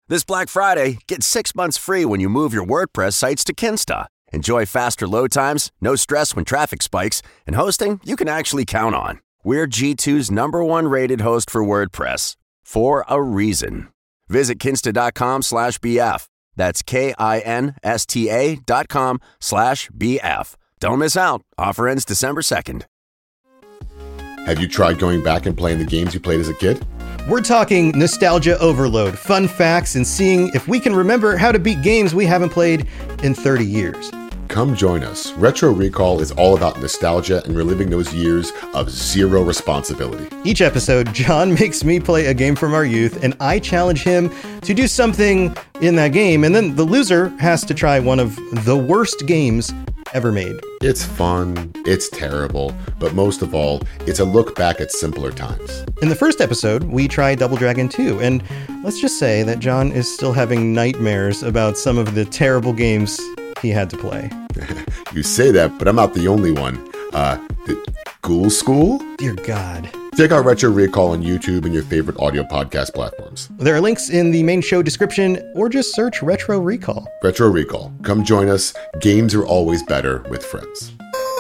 This Black Friday, get 6 months free when you move your WordPress sites to Kinsta. Enjoy faster load times, no stress when traffic spikes, and hosting you can actually count on. We're G2's #1 rated host for WordPress, for a reason. Visit kinsta.com/BF. That's KINSTA.com/BF. Don't miss out. Offer ends December 2nd. Have you tried going back and playing the games you played as a kid? We're talking nostalgia overload, fun facts, and seeing if we can remember how to beat games we haven't played in 30 years. Come join us. Retro Recall is all about nostalgia and reliving those years of zero responsibility. Each episode, John makes me play a game from our youth, and I challenge him to do something in that game, and then the loser has to try one of the worst games ever made. It's fun, it's terrible, but most of all, it's a look back at simpler times. In the first episode, we tried Double Dragon 2, and let's just say that John is still having nightmares about some of the terrible games he had to play. You say that, but I'm not the only one. The Ghoul School? Dear God. Check out Retro Recall on YouTube and your favorite audio podcast platforms. There are links in the main show description, or just search Retro Recall. Retro Recall. Come join us. Games are always better with friends.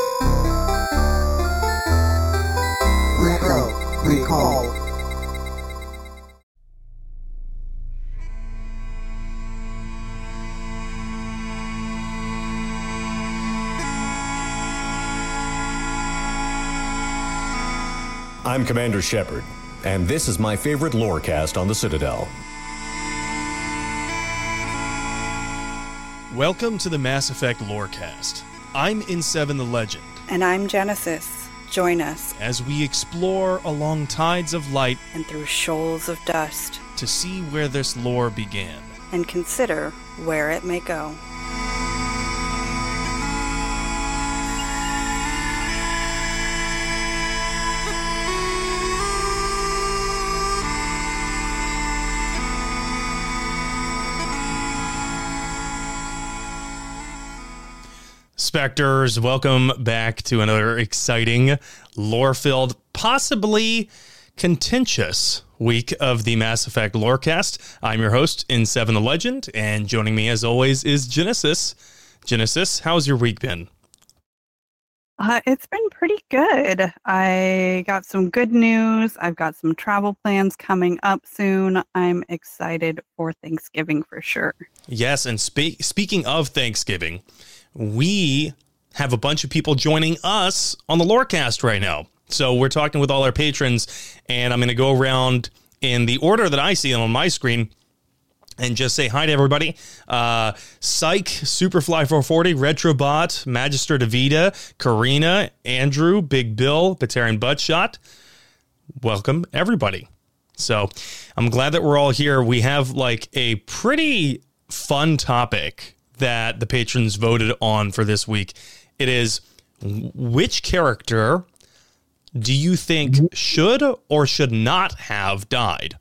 Retro Recall. I'm Commander Shepard, and this is my favorite lorecast on the Citadel. Welcome to the Mass Effect Lorecast. I'm N7 the Legend. And I'm Genesis. Join us as we explore along tides of light and through shoals of dust to see where this lore began and consider where it may go. Spectres, welcome back to another exciting, lore-filled, possibly contentious week of the Mass Effect Lorecast. I'm your host, N7 the Legend, and joining me as always is Genesis. Genesis, how's your week been? It's been pretty good. I got some good news. I've got some travel plans coming up soon. I'm excited for Thanksgiving for sure. Yes, and speaking of Thanksgiving, we have a bunch of people joining us on the Lorecast right now. So we're talking with all our patrons, and I'm going to go around in the order that I see on my screen and just say hi to everybody. Psych, Superfly440, Retrobot, Magister Davida, Karina, Andrew, Big Bill, Batarian Buttshot. Welcome, everybody. So I'm glad that we're all here. We have like a pretty fun topic that the patrons voted on for this week. It is, which character do you think should or should not have died?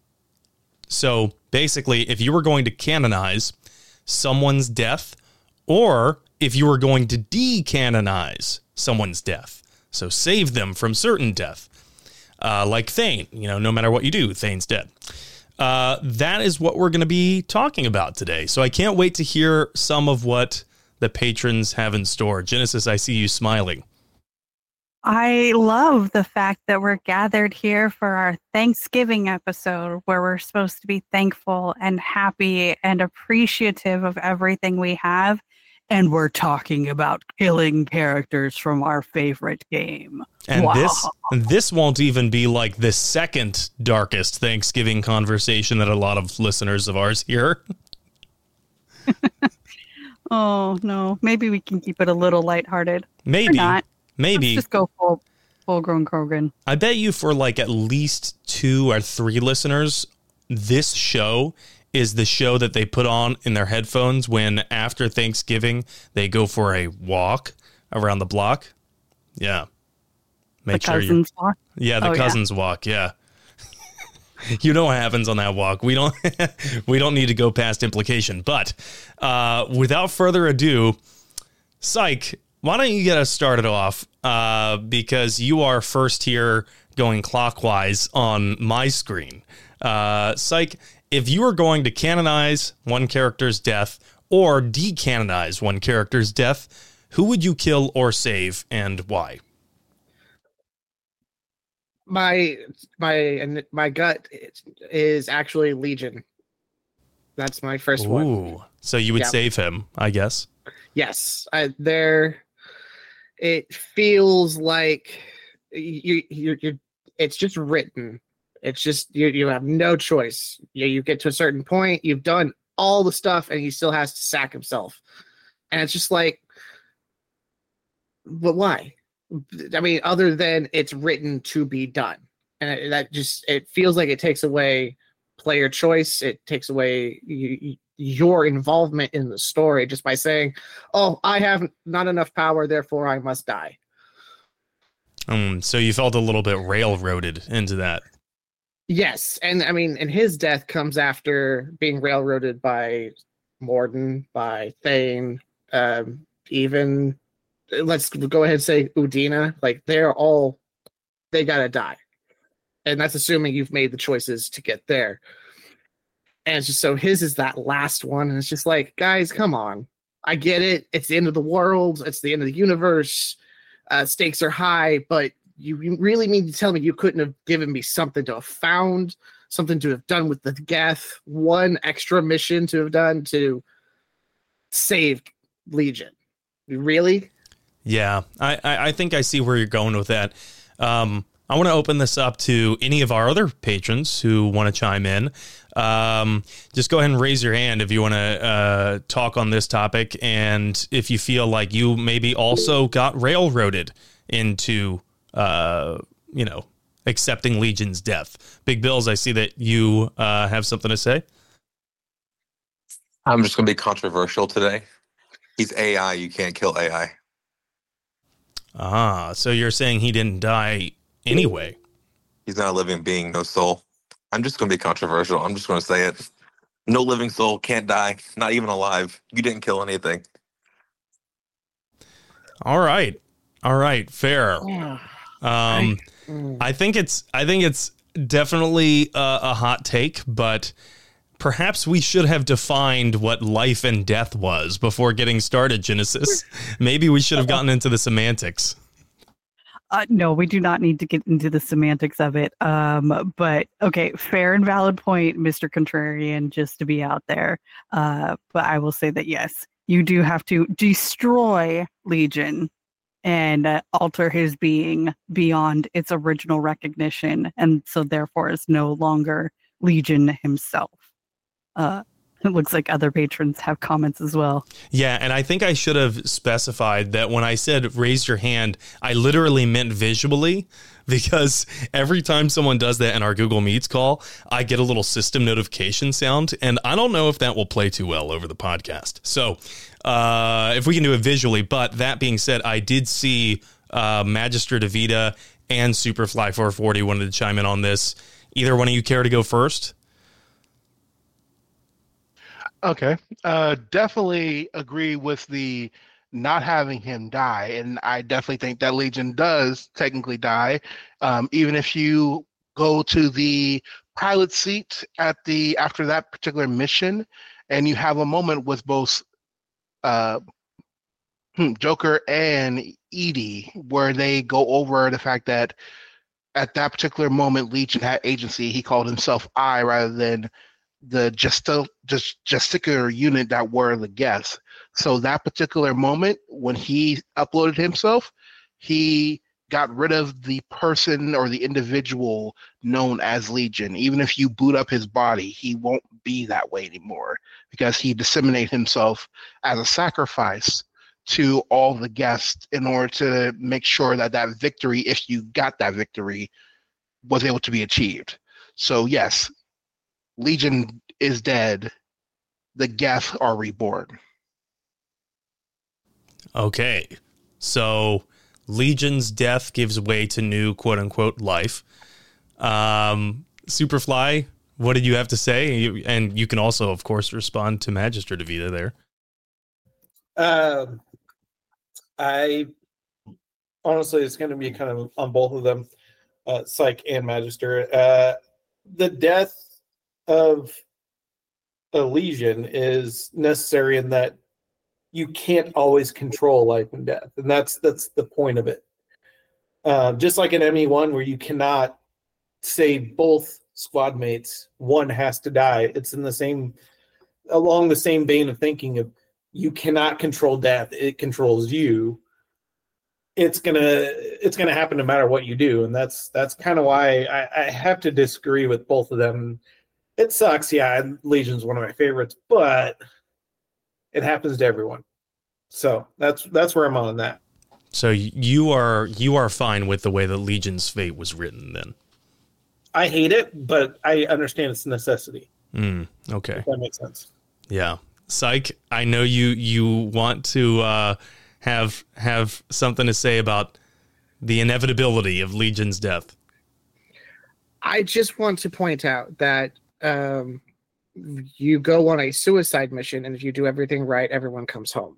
So basically, if you were going to canonize someone's death, or if you were going to decanonize someone's death, so save them from certain death, like Thane, no matter what you do, Thane's dead. That is what we're going to be talking about today. So I can't wait to hear some of what the patrons have in store. Genesis, I see you smiling. I love the fact that we're gathered here for our Thanksgiving episode where we're supposed to be thankful and happy and appreciative of everything we have. And we're talking about killing characters from our favorite game. And wow. this won't even be like the second darkest Thanksgiving conversation that a lot of listeners of ours hear. Oh, no. Maybe we can keep it a little lighthearted. Maybe. Or not. Maybe. Let's just go full-grown Krogan. I bet you for like at least 2 or 3 listeners, this show is the show that they put on in their headphones when after Thanksgiving they go for a walk around the block. Yeah. Make sure cousins walk? Yeah, the cousins walk, yeah. You know what happens on that walk. We don't need to go past implication. But without further ado, Psych, why don't you get us started off? Because you are first here going clockwise on my screen. Psych, if you were going to canonize one character's death or decanonize one character's death, who would you kill or save, and why? My gut is actually Legion. That's my first one. Ooh, so you would save him, I guess. Yes, it feels like you're. It's just written. It's just you have no choice. You get to a certain point, you've done all the stuff, and he still has to sack himself. And it's just like, but why? I mean, other than it's written to be done, and it feels like it takes away player choice. It takes away your involvement in the story just by saying, "Oh, I have not enough power, therefore I must die." So you felt a little bit railroaded into that. Yes, and I mean, and his death comes after being railroaded by Morden, by Thane, even let's go ahead and say Udina. Like they gotta die, and that's assuming you've made the choices to get there. And it's just so his is that last one, and it's just like, guys, come on. I get it. It's the end of the world. It's the end of the universe. Stakes are high, but you really mean to tell me you couldn't have given me something to have found, something to have done with the Geth, one extra mission to have done to save Legion? Really? Yeah, I think I see where you're going with that. I want to open this up to any of our other patrons who want to chime in. Just go ahead and raise your hand if you want to talk on this topic, and if you feel like you maybe also got railroaded into, accepting Legion's death. Big Bills, I see that you have something to say. I'm just going to be controversial today. He's AI. You can't kill AI. So you're saying he didn't die anyway? He's not a living being, no soul. I'm just going to be controversial. I'm just going to say it. No living soul, can't die, not even alive. You didn't kill anything. All right, fair. I think it's definitely a hot take, but perhaps we should have defined what life and death was before getting started, Genesis. Maybe we should have gotten into the semantics. No, we do not need to get into the semantics of it. But okay, fair and valid point, Mr. Contrarian, just to be out there. But I will say that yes, you do have to destroy Legion and alter his being beyond its original recognition, and so therefore is no longer Legion himself. It looks like other patrons have comments as well. Yeah, and I think I should have specified that when I said raise your hand, I literally meant visually, because every time someone does that in our Google Meets call, I get a little system notification sound, and I don't know if that will play too well over the podcast. So if we can do it visually, but that being said, I did see Magister DeVita and Superfly 440 wanted to chime in on this. Either one of you care to go first? Okay. Definitely agree with the not having him die. And I definitely think that Legion does technically die. Even if you go to the pilot seat after that particular mission and you have a moment with both Joker and Edie where they go over the fact that at that particular moment Legion had agency. He called himself I rather than the gesticular unit that were the Geth. So that particular moment when he uploaded himself, he got rid of the person or the individual known as Legion. Even if you boot up his body, he won't be that way anymore because he disseminated himself as a sacrifice to all the guests in order to make sure that that victory, if you got that victory, was able to be achieved. So yes, Legion is dead. The Geth are reborn. Okay. So Legion's death gives way to new quote-unquote life. Superfly, what did you have to say? And you can also, of course, respond to Magister DeVita there. I honestly, it's going to be kind of on both of them, Psych and Magister. The death of a Legion is necessary in that you can't always control life and death, and that's the point of it. Just like in ME1, where you cannot say both squad mates, one has to die. It's along the same vein of thinking of you cannot control death; it controls you. It's gonna happen no matter what you do, and that's kind of why I have to disagree with both of them. It sucks, yeah. Legion's one of my favorites, but it happens to everyone. So that's where I'm on that. So you are fine with the way that Legion's fate was written, then? I hate it, but I understand its necessity. Okay, if that makes sense. Yeah, Psych. I know you want to have something to say about the inevitability of Legion's death. I just want to point out that you go on a suicide mission, and if you do everything right, everyone comes home.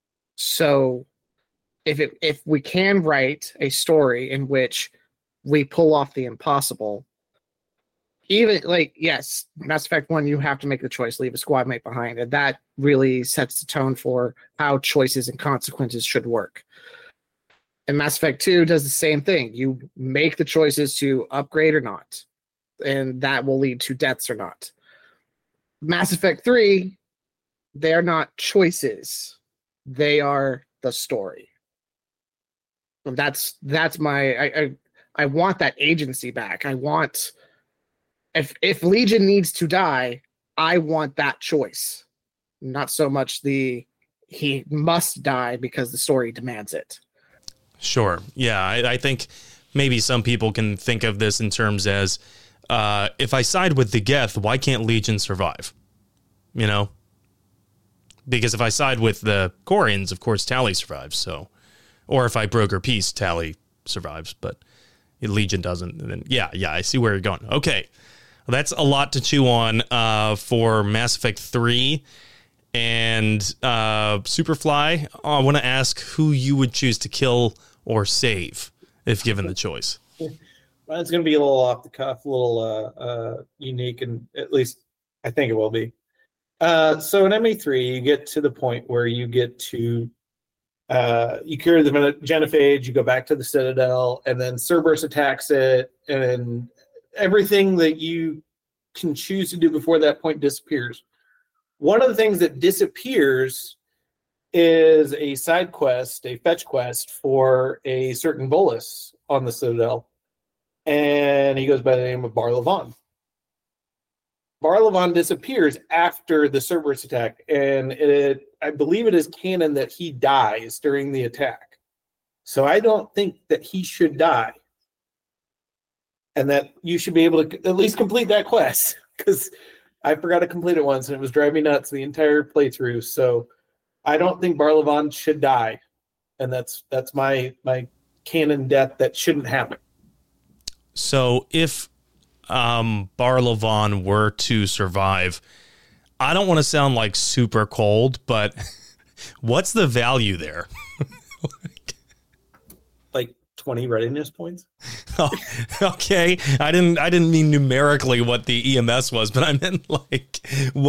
So if we can write a story in which we pull off the impossible, even like, yes, Mass Effect 1, you have to make the choice, leave a squad mate behind, and that really sets the tone for how choices and consequences should work. And Mass Effect 2 does the same thing. You make the choices to upgrade or not, and that will lead to deaths or not. Mass Effect 3, they are not choices. They are the story. And that's my I want that agency back. I want, if Legion needs to die, I want that choice. Not so much he must die because the story demands it. Sure. Yeah, I think maybe some people can think of this in terms as, if I side with the Geth, why can't Legion survive? You know? Because if I side with the Quarians, of course, Tali survives. So, or if I broker peace, Tali survives, but Legion doesn't. And then, yeah, I see where you're going. Okay. Well, that's a lot to chew on for Mass Effect 3. And Superfly, I want to ask who you would choose to kill or save if given the choice. Mine's going to be a little off the cuff, a little unique, and at least I think it will be. So in ME3, you get to the point where you get to you cure the genophage, you go back to the Citadel, and then Cerberus attacks it, and everything that you can choose to do before that point disappears. One of the things that disappears is a side quest, a fetch quest for a certain Volus on the Citadel, and he goes by the name of Bar-Levan. Bar-Levan disappears after the Cerberus attack, and I believe it is canon that he dies during the attack. So I don't think that he should die, and that you should be able to at least complete that quest, because I forgot to complete it once, and it was driving me nuts the entire playthrough. So I don't think Bar-Levan should die, and that's my canon death that shouldn't happen. So if Bar-Levan were to survive, I don't want to sound like super cold, but what's the value there? Like 20 readiness points. Oh, okay, I didn't mean numerically what the EMS was, but I meant like,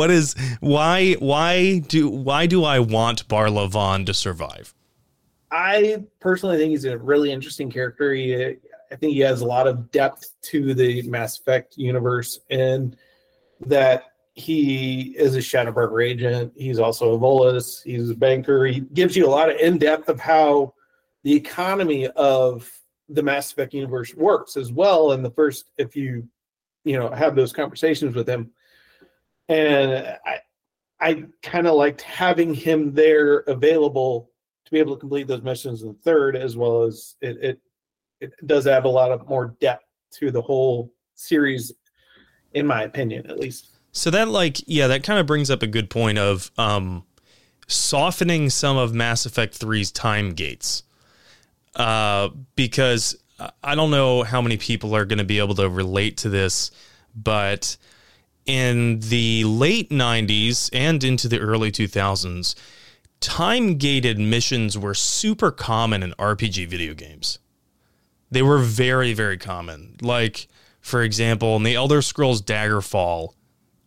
why do I want Bar-Levan to survive? I personally think he's a really interesting character. I think he has a lot of depth to the Mass Effect universe, and that he is a Shadowbroker agent. He's also a Volus. He's a banker. He gives you a lot of in-depth of how the economy of the Mass Effect universe works as well. And the first, if you have those conversations with him, and I kind of liked having him there available to be able to complete those missions in the third, as well as it does add a lot of more depth to the whole series, in my opinion, at least. So that that kind of brings up a good point of softening some of Mass Effect 3's time gates. Because I don't know how many people are going to be able to relate to this, but in the late 90s and into the early 2000s, time-gated missions were super common in RPG video games. They were very, very common. Like, for example, in the Elder Scrolls Daggerfall,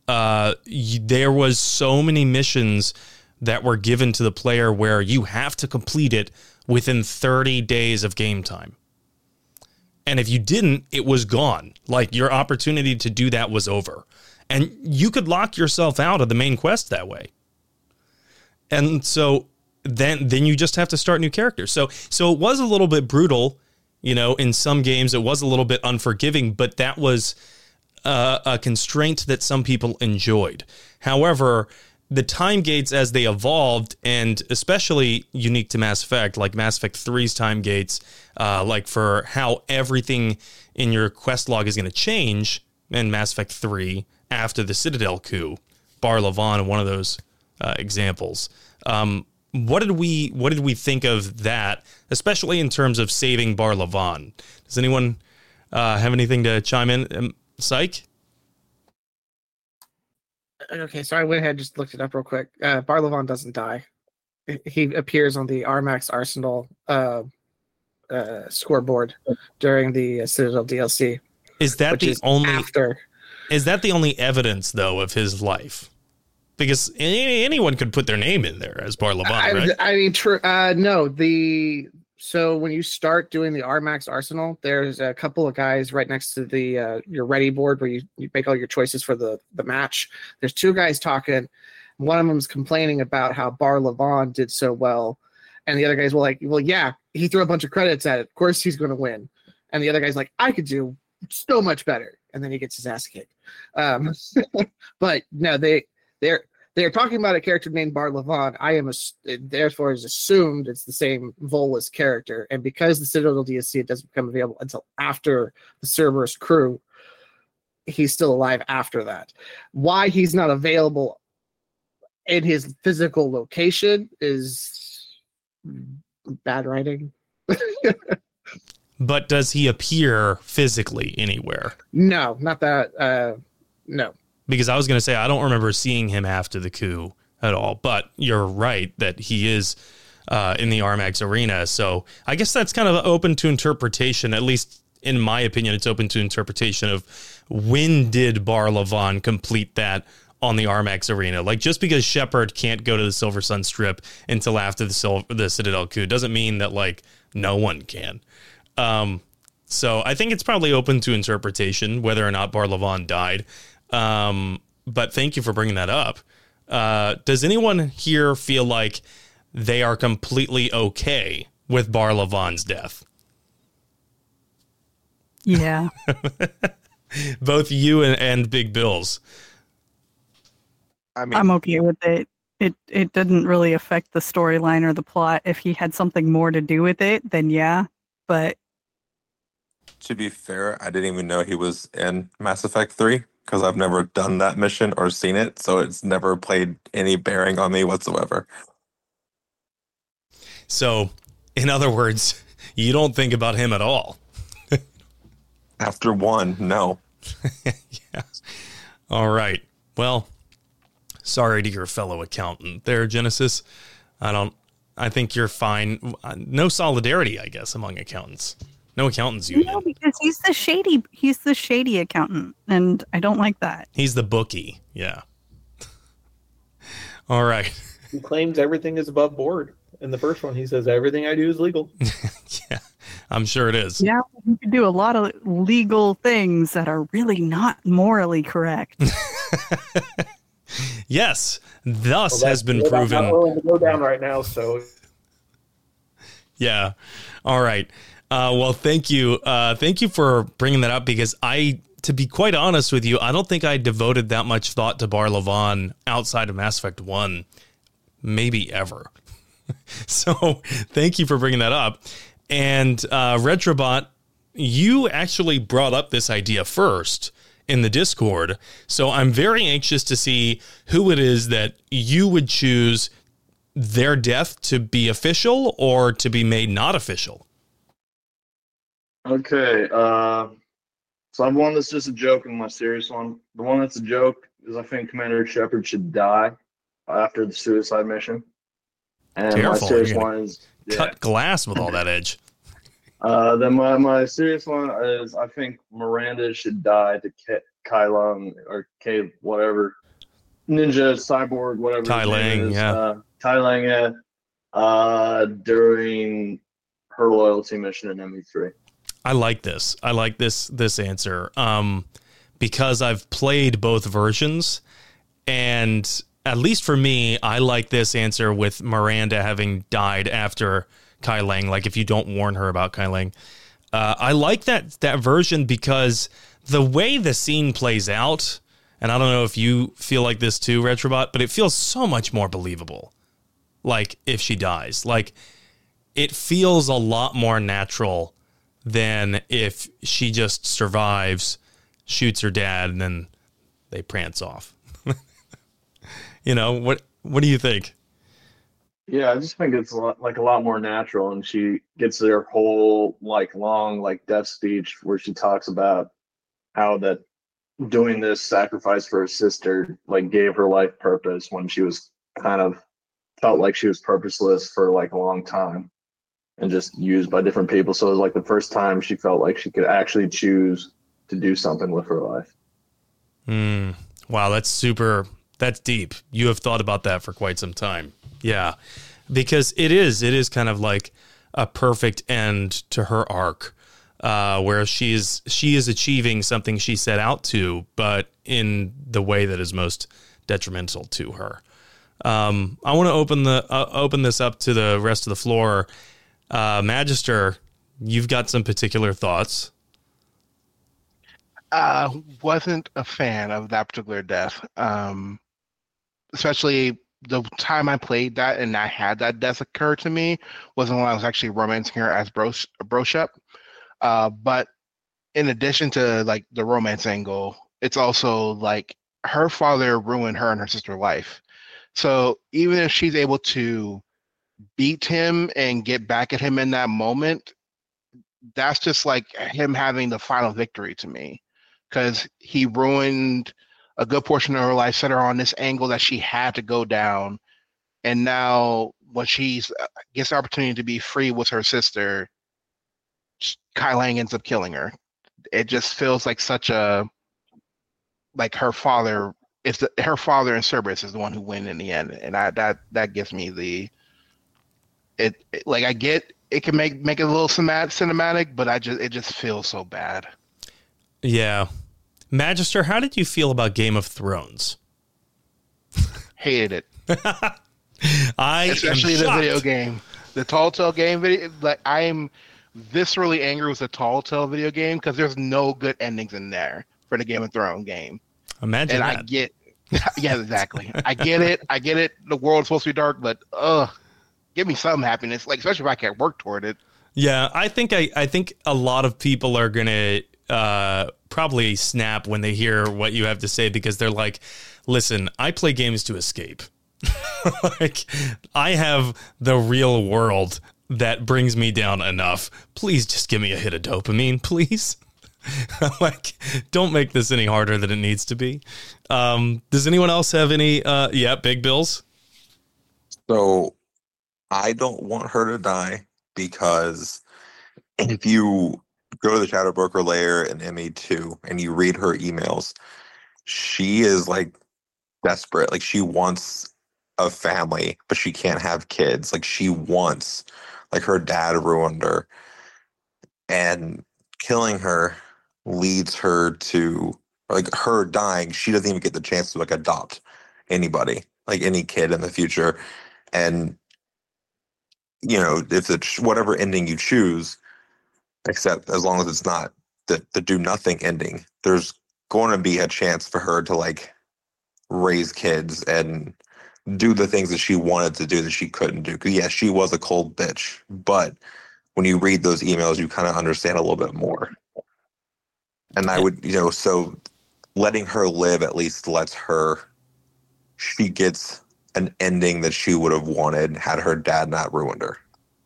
there was so many missions that were given to the player where you have to complete it within 30 days of game time. And if you didn't, it was gone. Like, your opportunity to do that was over. And you could lock yourself out of the main quest that way. And so then you just have to start new characters. So it was a little bit brutal, in some games. It was a little bit unforgiving, but that was a constraint that some people enjoyed. However, the time gates as they evolved, and especially unique to Mass Effect, like Mass Effect 3's time gates, like for how everything in your quest log is going to change in Mass Effect 3 after the Citadel coup, Bar Levon, one of those examples. What did we think of that, especially in terms of saving Bar Levon? Does anyone have anything to chime in? Psych? Okay, so I went ahead and just looked it up real quick. Bar Levon doesn't die. He appears on the Armax Arsenal scoreboard during the Citadel DLC. Is that the only evidence, though, of his life? Because anyone could put their name in there as Bar Levon, right? I mean, true. No, so when you start doing the Armax Arsenal, there's a couple of guys right next to the your ready board where you make all your choices for the match. There's two guys talking. One of them's complaining about how Bar Levon did so well, and the other guy's well, yeah, he threw a bunch of credits at it. Of course, he's going to win. And the other guy's like, I could do so much better, and then he gets his ass kicked. But no, they're talking about a character named Bar Levon. Therefore is assumed it's the same Volus character. And because the Citadel DLC, it doesn't become available until after the Cerberus crew, he's still alive after that. Why he's not available in his physical location is bad writing. But does he appear physically anywhere? No, not that. No. Because I was going to say, I don't remember seeing him after the coup at all. But you're right that he is in the Armax arena. So I guess that's kind of open to interpretation. At least in my opinion, it's open to interpretation of when did Bar Levon complete that on the Armax arena. Like, just because Shepard can't go to the Silver Sun Strip until after the Citadel coup doesn't mean that, like, no one can. So I think it's probably open to interpretation whether or not Bar Levon died. But thank you for bringing that up. Does anyone here feel like they are completely okay with Bar Levon's death? Yeah. Both you and Big Bills. I mean, I'm okay with it. It didn't really affect the storyline or the plot. If he had something more to do with it, then yeah. But to be fair, I didn't even know he was in Mass Effect 3 because I've never done that mission or seen it, so it's never played any bearing on me whatsoever. So, in other words, you don't think about him at all. After one, no. Yeah. All right. Well, sorry to your fellow accountant there, Genesis. I think you're fine. No solidarity, I guess, among accountants. No accountants union. No, because he's the shady accountant, and I don't like that. He's the bookie. Yeah. All right. He claims everything is above board. In the first one, he says everything I do is legal. Yeah, I'm sure it is. Yeah, you can do a lot of legal things that are really not morally correct. Yes, thus has been proven. I'm not willing to go down right now, so. Yeah. All right. Well, thank you. Thank you for bringing that up, because to be quite honest with you, I don't think I devoted that much thought to Bar Levon outside of Mass Effect 1, maybe ever. So thank you for bringing that up. And Retrobot, you actually brought up this idea first in the Discord. So I'm very anxious to see who it is that you would choose their death to be official or to be made not official. Okay, so I have one that's just a joke and my serious one. The one that's a joke is I think Commander Shepard should die after the suicide mission. And Careful, my serious one is cut glass with all that edge. Then my serious one is I think Miranda should die to Kai Lung or K whatever Ninja Cyborg whatever Tai his name Lang, is, yeah. Tai Lang, yeah, during her loyalty mission in ME3. I like this. I like this answer because I've played both versions, and at least for me, I like this answer with Miranda having died after Kai Lang. Like if you don't warn her about Kai Lang, I like that version because the way the scene plays out, and I don't know if you feel like this too, Retrobot, but it feels so much more believable. Like if she dies, like it feels a lot more natural than if she just survives, shoots her dad, and then they prance off. You know, what do you think? Yeah, I just think it's a lot more natural, and she gets their whole long death speech where she talks about how that doing this sacrifice for her sister gave her life purpose when she was kind of felt like she was purposeless for a long time and just used by different people. So it was the first time she felt like she could actually choose to do something with her life. Wow, that's deep. You have thought about that for quite some time. Yeah, because it is kind of like a perfect end to her arc, where she is achieving something she set out to, but in the way that is most detrimental to her. I want to open this up to the rest of the floor. Magister, you've got some particular thoughts. Wasn't a fan of that particular death. Especially the time I played that and I had that death occur to me wasn't when I was actually romancing her as Broshep. But in addition to the romance angle, it's also her father ruined her and her sister's life. So even if she's able to beat him and get back at him in that moment, that's just him having the final victory to me, because he ruined a good portion of her life, set her on this angle that she had to go down, and now when she gets the opportunity to be free with her sister, Kai Lang ends up killing her. It just feels like such a her father. Her father in Cerberus is the one who win in the end, and that gives me the. I get it can make it a little cinematic, but it just feels so bad. Yeah. Magister, how did you feel about Game of Thrones? Hated it. Especially the video game. The Telltale game video, I am viscerally angry with the Telltale video game because there's no good endings in there for the Game of Thrones game. Imagine and that. Yeah, exactly. I get it. The world's supposed to be dark, but give me some happiness, especially if I can't work toward it. Yeah, I think a lot of people are gonna probably snap when they hear what you have to say, because they're like, "Listen, I play games to escape. I have the real world that brings me down enough. Please just give me a hit of dopamine, please." Don't make this any harder than it needs to be. Does anyone else have any? Big Bills. So I don't want her to die, because if you go to the Shadow Broker lair in ME2 and you read her emails, she is desperate. She wants a family, but she can't have kids. She wants, her dad ruined her, and killing her leads her to, her dying. She doesn't even get the chance to adopt anybody, any kid in the future. And if it's whatever ending you choose, except as long as it's not the do nothing ending, there's going to be a chance for her to raise kids and do the things that she wanted to do that she couldn't do. Because yeah, she was a cold bitch, but when you read those emails, you kind of understand a little bit more. And I would, so letting her live at least she gets an ending that she would have wanted had her dad not ruined her.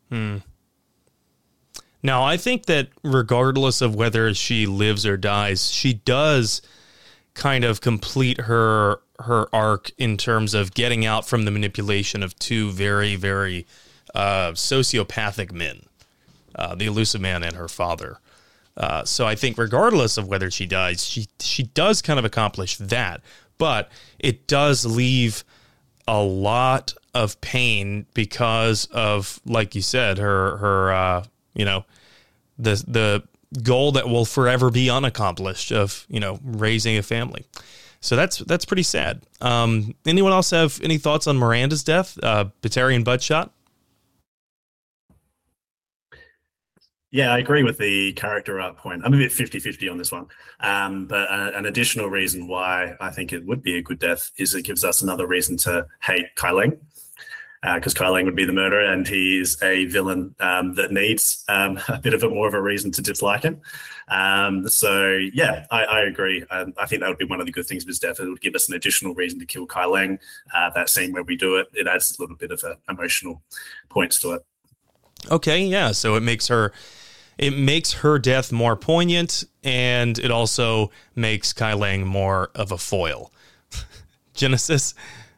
Now, I think that regardless of whether she lives or dies, she does kind of complete her arc in terms of getting out from the manipulation of two very, very sociopathic men, the Elusive Man and her father. So I think regardless of whether she dies, she does kind of accomplish that. But it does leave a lot of pain because of, like you said, her the goal that will forever be unaccomplished of, raising a family. So that's pretty sad. Anyone else have any thoughts on Miranda's death? Batarian Buttshot? Yeah, I agree with the character art point. I'm a bit 50-50 on this one. But an additional reason why I think it would be a good death is it gives us another reason to hate Kai Leng. Because Kai Leng would be the murderer, and he's a villain that needs a bit of more of a reason to dislike him. So yeah, I agree. I think that would be one of the good things of his death. It would give us an additional reason to kill Kai Leng. That scene where we do it, it adds a little bit of emotional points to it. Okay, yeah. So it makes her death more poignant, and it also makes Kai Leng more of a foil. Genesis.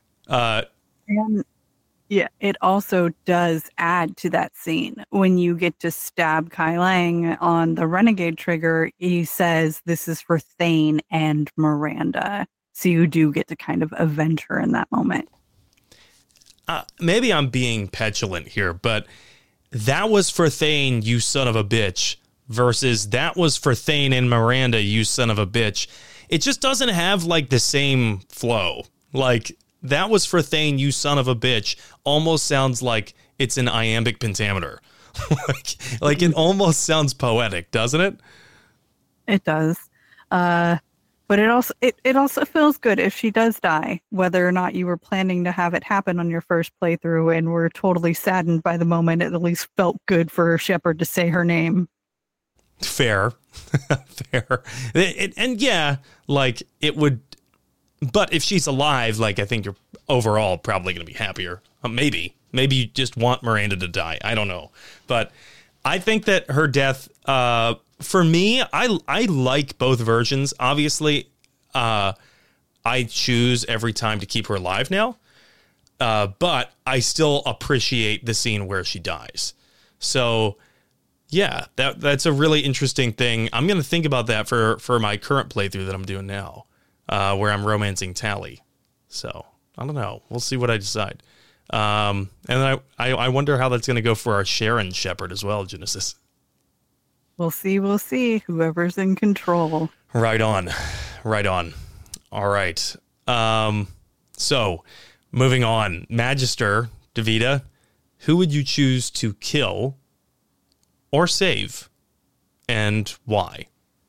Yeah, it also does add to that scene. When you get to stab Kai Leng on the Renegade trigger, he says this is for Thane and Miranda. So you do get to kind of avenge her in that moment. Maybe I'm being petulant here, but that was for Thane, you son of a bitch, versus that was for Thane and Miranda, you son of a bitch. It just doesn't have like the same flow. Like, that was for Thane, you son of a bitch, almost sounds like it's an iambic pentameter. like it almost sounds poetic, doesn't it? It does. But it also feels good if she does die, whether or not you were planning to have it happen on your first playthrough and were totally saddened by the moment. It at least felt good for Shepard to say her name. Fair. Fair. And yeah, like it would. But if she's alive, like, I think you're overall probably going to be happier. Maybe you just want Miranda to die. I don't know. But I think that her death, for me, I like both versions. Obviously, I choose every time to keep her alive now. But I still appreciate the scene where she dies. So, yeah, that's a really interesting thing. I'm going to think about that for my current playthrough that I'm doing now. Where I'm romancing Tally. So, I don't know. We'll see what I decide. And then I wonder how that's going to go for our Sharon Shepard as well, Genesis. We'll see. Whoever's in control. Right on. All right. So, moving on. Magister, Davida, who would you choose to kill or save, and why?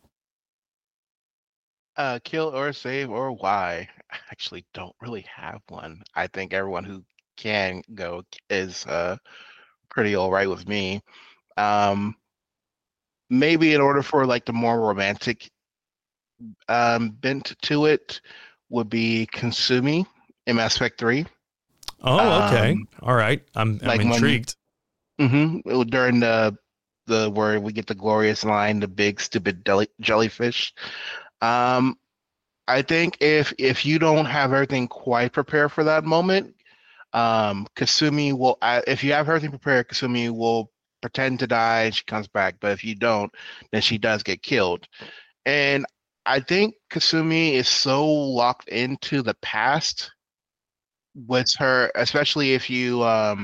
Kill or save or why? I actually don't really have one. I think everyone who can go is pretty all right with me. Maybe in order for like the more romantic bent to it would be Kasumi in Mass Effect 3. Oh, okay. All right. I'm intrigued. During the where we get the glorious line, the big stupid jellyfish. I think if you don't have everything quite prepared for that moment, Kasumi will, if you have everything prepared, Kasumi will pretend to die and she comes back. But if you don't, then she does get killed. And I think Kasumi is so locked into the past with her, especially if you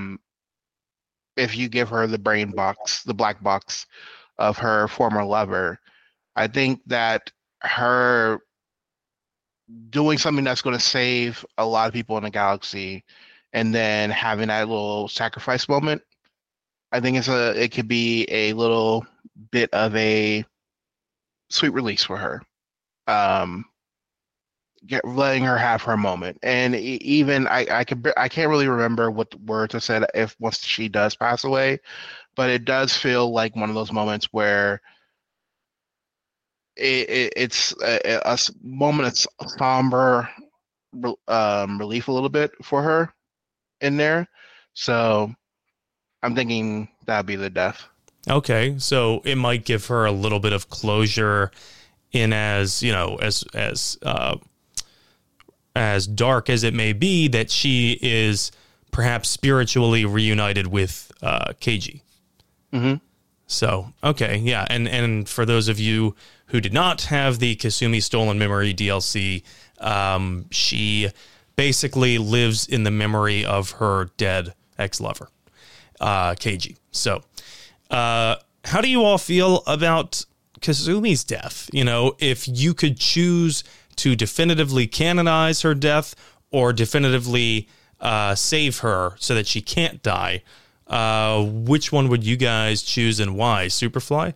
give her the brain box, the black box of her former lover. I think that her doing something that's going to save a lot of people in the galaxy and then having that little sacrifice moment, I think it could be a little bit of a sweet release for her. Letting her have her moment. And even I can't really remember what the words I said if once she does pass away, but it does feel like one of those moments where it's a moment of somber relief a little bit for her in there. So I'm thinking that'd be the death. Okay, so it might give her a little bit of closure in as dark as it may be, that she is perhaps spiritually reunited with Keiji. Mm-hmm. So, okay, yeah, and for those of you who did not have the Kasumi Stolen Memory DLC, she basically lives in the memory of her dead ex-lover, Keiji. So, how do you all feel about Kasumi's death? You know, if you could choose to definitively canonize her death or definitively save her so that she can't die, which one would you guys choose and why? Superfly?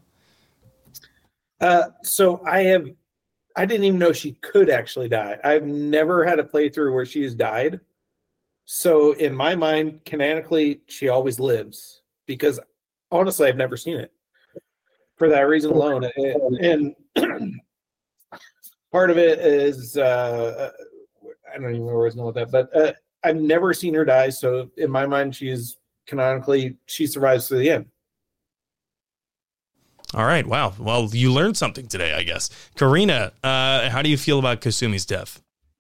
So I didn't even know she could actually die. I've never had a playthrough where she has died. So in my mind, canonically, she always lives because honestly, I've never seen it for that reason alone. And part of it is, I don't even know where I was going with that, but I've never seen her die. So in my mind, canonically, she survives to the end. All right. Wow. Well, you learned something today, I guess. Karina, how do you feel about Kasumi's death?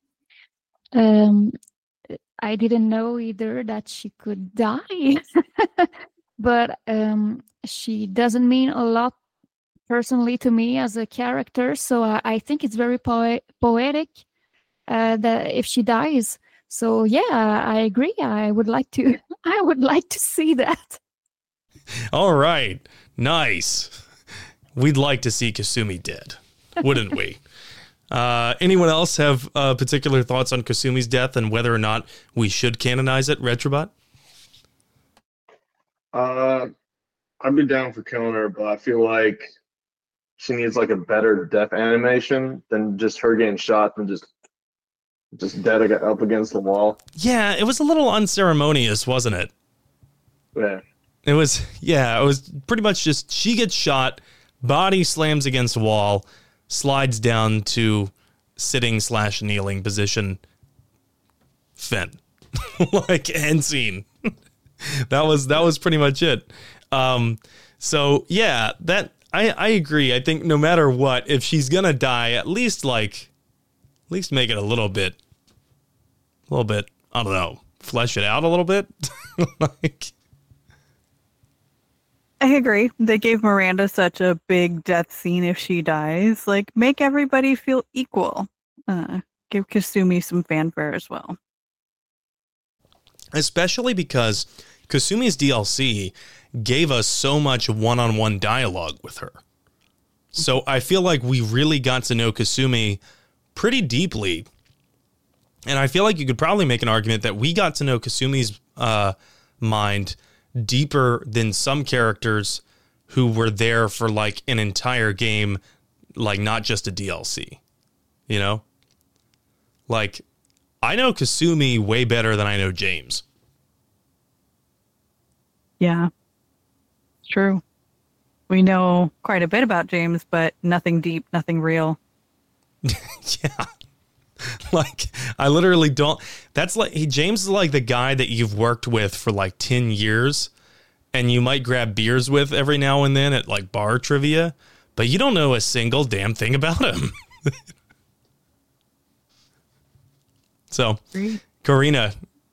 I didn't know either that she could die, but she doesn't mean a lot personally to me as a character. So I think it's very poetic that if she dies. So yeah, I agree. I would like to see that. All right. Nice. We'd like to see Kasumi dead, wouldn't we? Anyone else have particular thoughts on Kasumi's death and whether or not we should canonize it, Retrobot? I'd be down for killing her, but I feel like she needs like a better death animation than just her getting shot and just dead up against the wall. Yeah, it was a little unceremonious, wasn't it? Yeah. It was pretty much just she gets shot, body slams against a wall, slides down to sitting/kneeling position. Fin. Like end scene. That was pretty much it. So yeah, that I agree. I think no matter what, if she's gonna die, at least make it a little bit, I don't know, flesh it out a little bit. I agree. They gave Miranda such a big death scene if she dies. Like, make everybody feel equal. Give Kasumi some fanfare as well. Especially because Kasumi's DLC gave us so much one-on-one dialogue with her. So I feel like we really got to know Kasumi pretty deeply. And I feel like you could probably make an argument that we got to know Kasumi's mind deeper than some characters who were there for like an entire game, like not just a DLC, you know? Like, I know Kasumi way better than I know James. Yeah, true. We know quite a bit about James, but nothing deep, nothing real. Yeah. Like, I literally don't. That's like, James is like the guy that you've worked with for like 10 years and you might grab beers with every now and then at like bar trivia, but you don't know a single damn thing about him. So, Karina.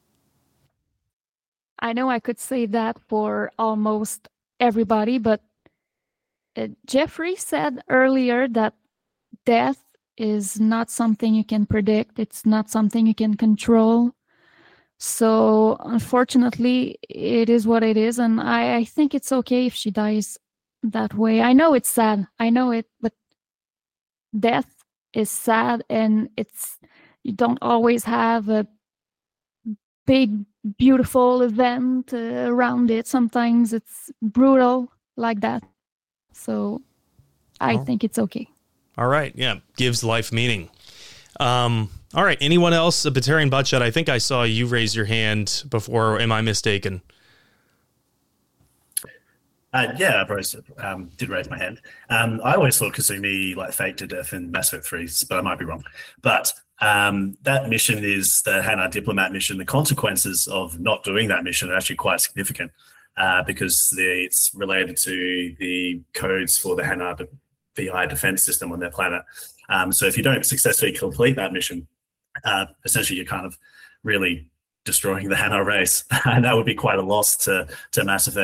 I know I could say that for almost everybody, but Jeffrey said earlier that death is not something you can predict. It's not something you can control. So unfortunately, it is what it is. And I think it's okay if she dies that way. I know it's sad. I know it, but death is sad, and you don't always have a big, beautiful event around it. Sometimes it's brutal like that. So I think it's okay. All right. Yeah. Gives life meaning. All right. Anyone else? Batarian Buttshot, I think I saw you raise your hand before. Am I mistaken? Yeah, I probably did raise my hand. I always thought Kasumi like faked to death in Mass Effect 3, but I might be wrong. But that mission is the Hanar diplomat mission. The consequences of not doing that mission are actually quite significant because it's related to the codes for the Hanar VI defense system on their planet. So if you don't successfully complete that mission, essentially you're kind of really destroying the Hanar race. And that would be quite a loss to Mass Effect.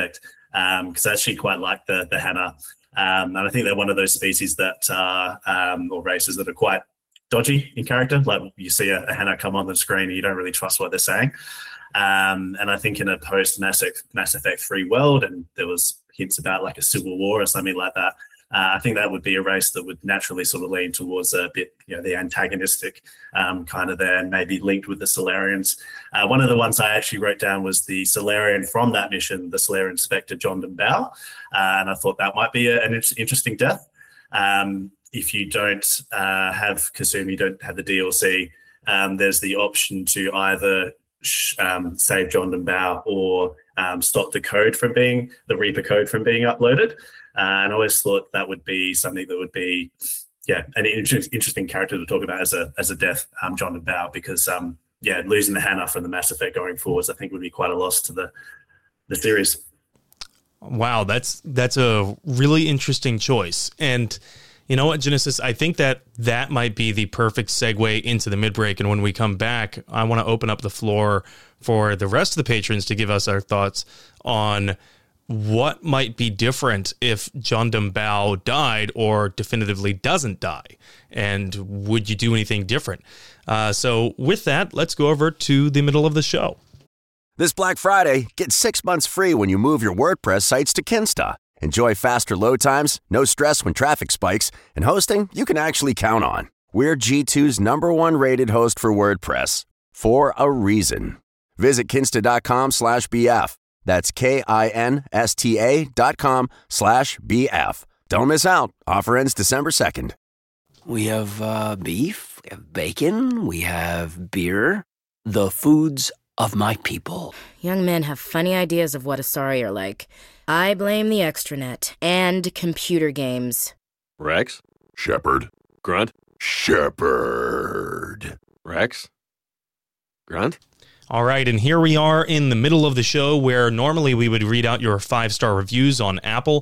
because I actually quite like the Hannah. And I think they're one of those species that or races that are quite dodgy in character. Like you see a Hannah come on the screen and you don't really trust what they're saying. And I think in a post Mass Effect 3 world, and there was hints about like a civil war or something like that, I think that would be a race that would naturally sort of lean towards a bit, the antagonistic kind of there, and maybe linked with the Solarians. One of the ones I actually wrote down was the Solarian from that mission, the Solarian Spectre John Bao, and I thought that might be an interesting death. If you don't have Kasumi, you don't have the DLC, there's the option to either save John Bao or stop the Reaper code from being uploaded. And I always thought that would be something that would be, an interesting character to talk about as a death, John Bao, because losing the Hannah from the Mass Effect going forwards, I think would be quite a loss to the series. Wow, that's a really interesting choice. And you know what, Genesis, I think that might be the perfect segue into the mid-break. And when we come back, I want to open up the floor for the rest of the patrons to give us our thoughts on what might be different if John Bao died or definitively doesn't die. And would you do anything different? So with that, let's go over to the middle of the show. This Black Friday, get 6 months free when you move your WordPress sites to Kinsta. Enjoy faster load times, no stress when traffic spikes, and hosting you can actually count on. We're G2's #1 rated host for WordPress, for a reason. Visit kinsta.com/BF. That's KINSTA.com/BF. Don't miss out. Offer ends December 2nd. We have beef, we have bacon, we have beer. The foods of my people. Young men have funny ideas of what Asari are like. I blame the extranet and computer games. Rex? Shepard. Grunt? Shepard. Rex? Grunt? All right, and here we are in the middle of the show where normally we would read out your 5-star reviews on Apple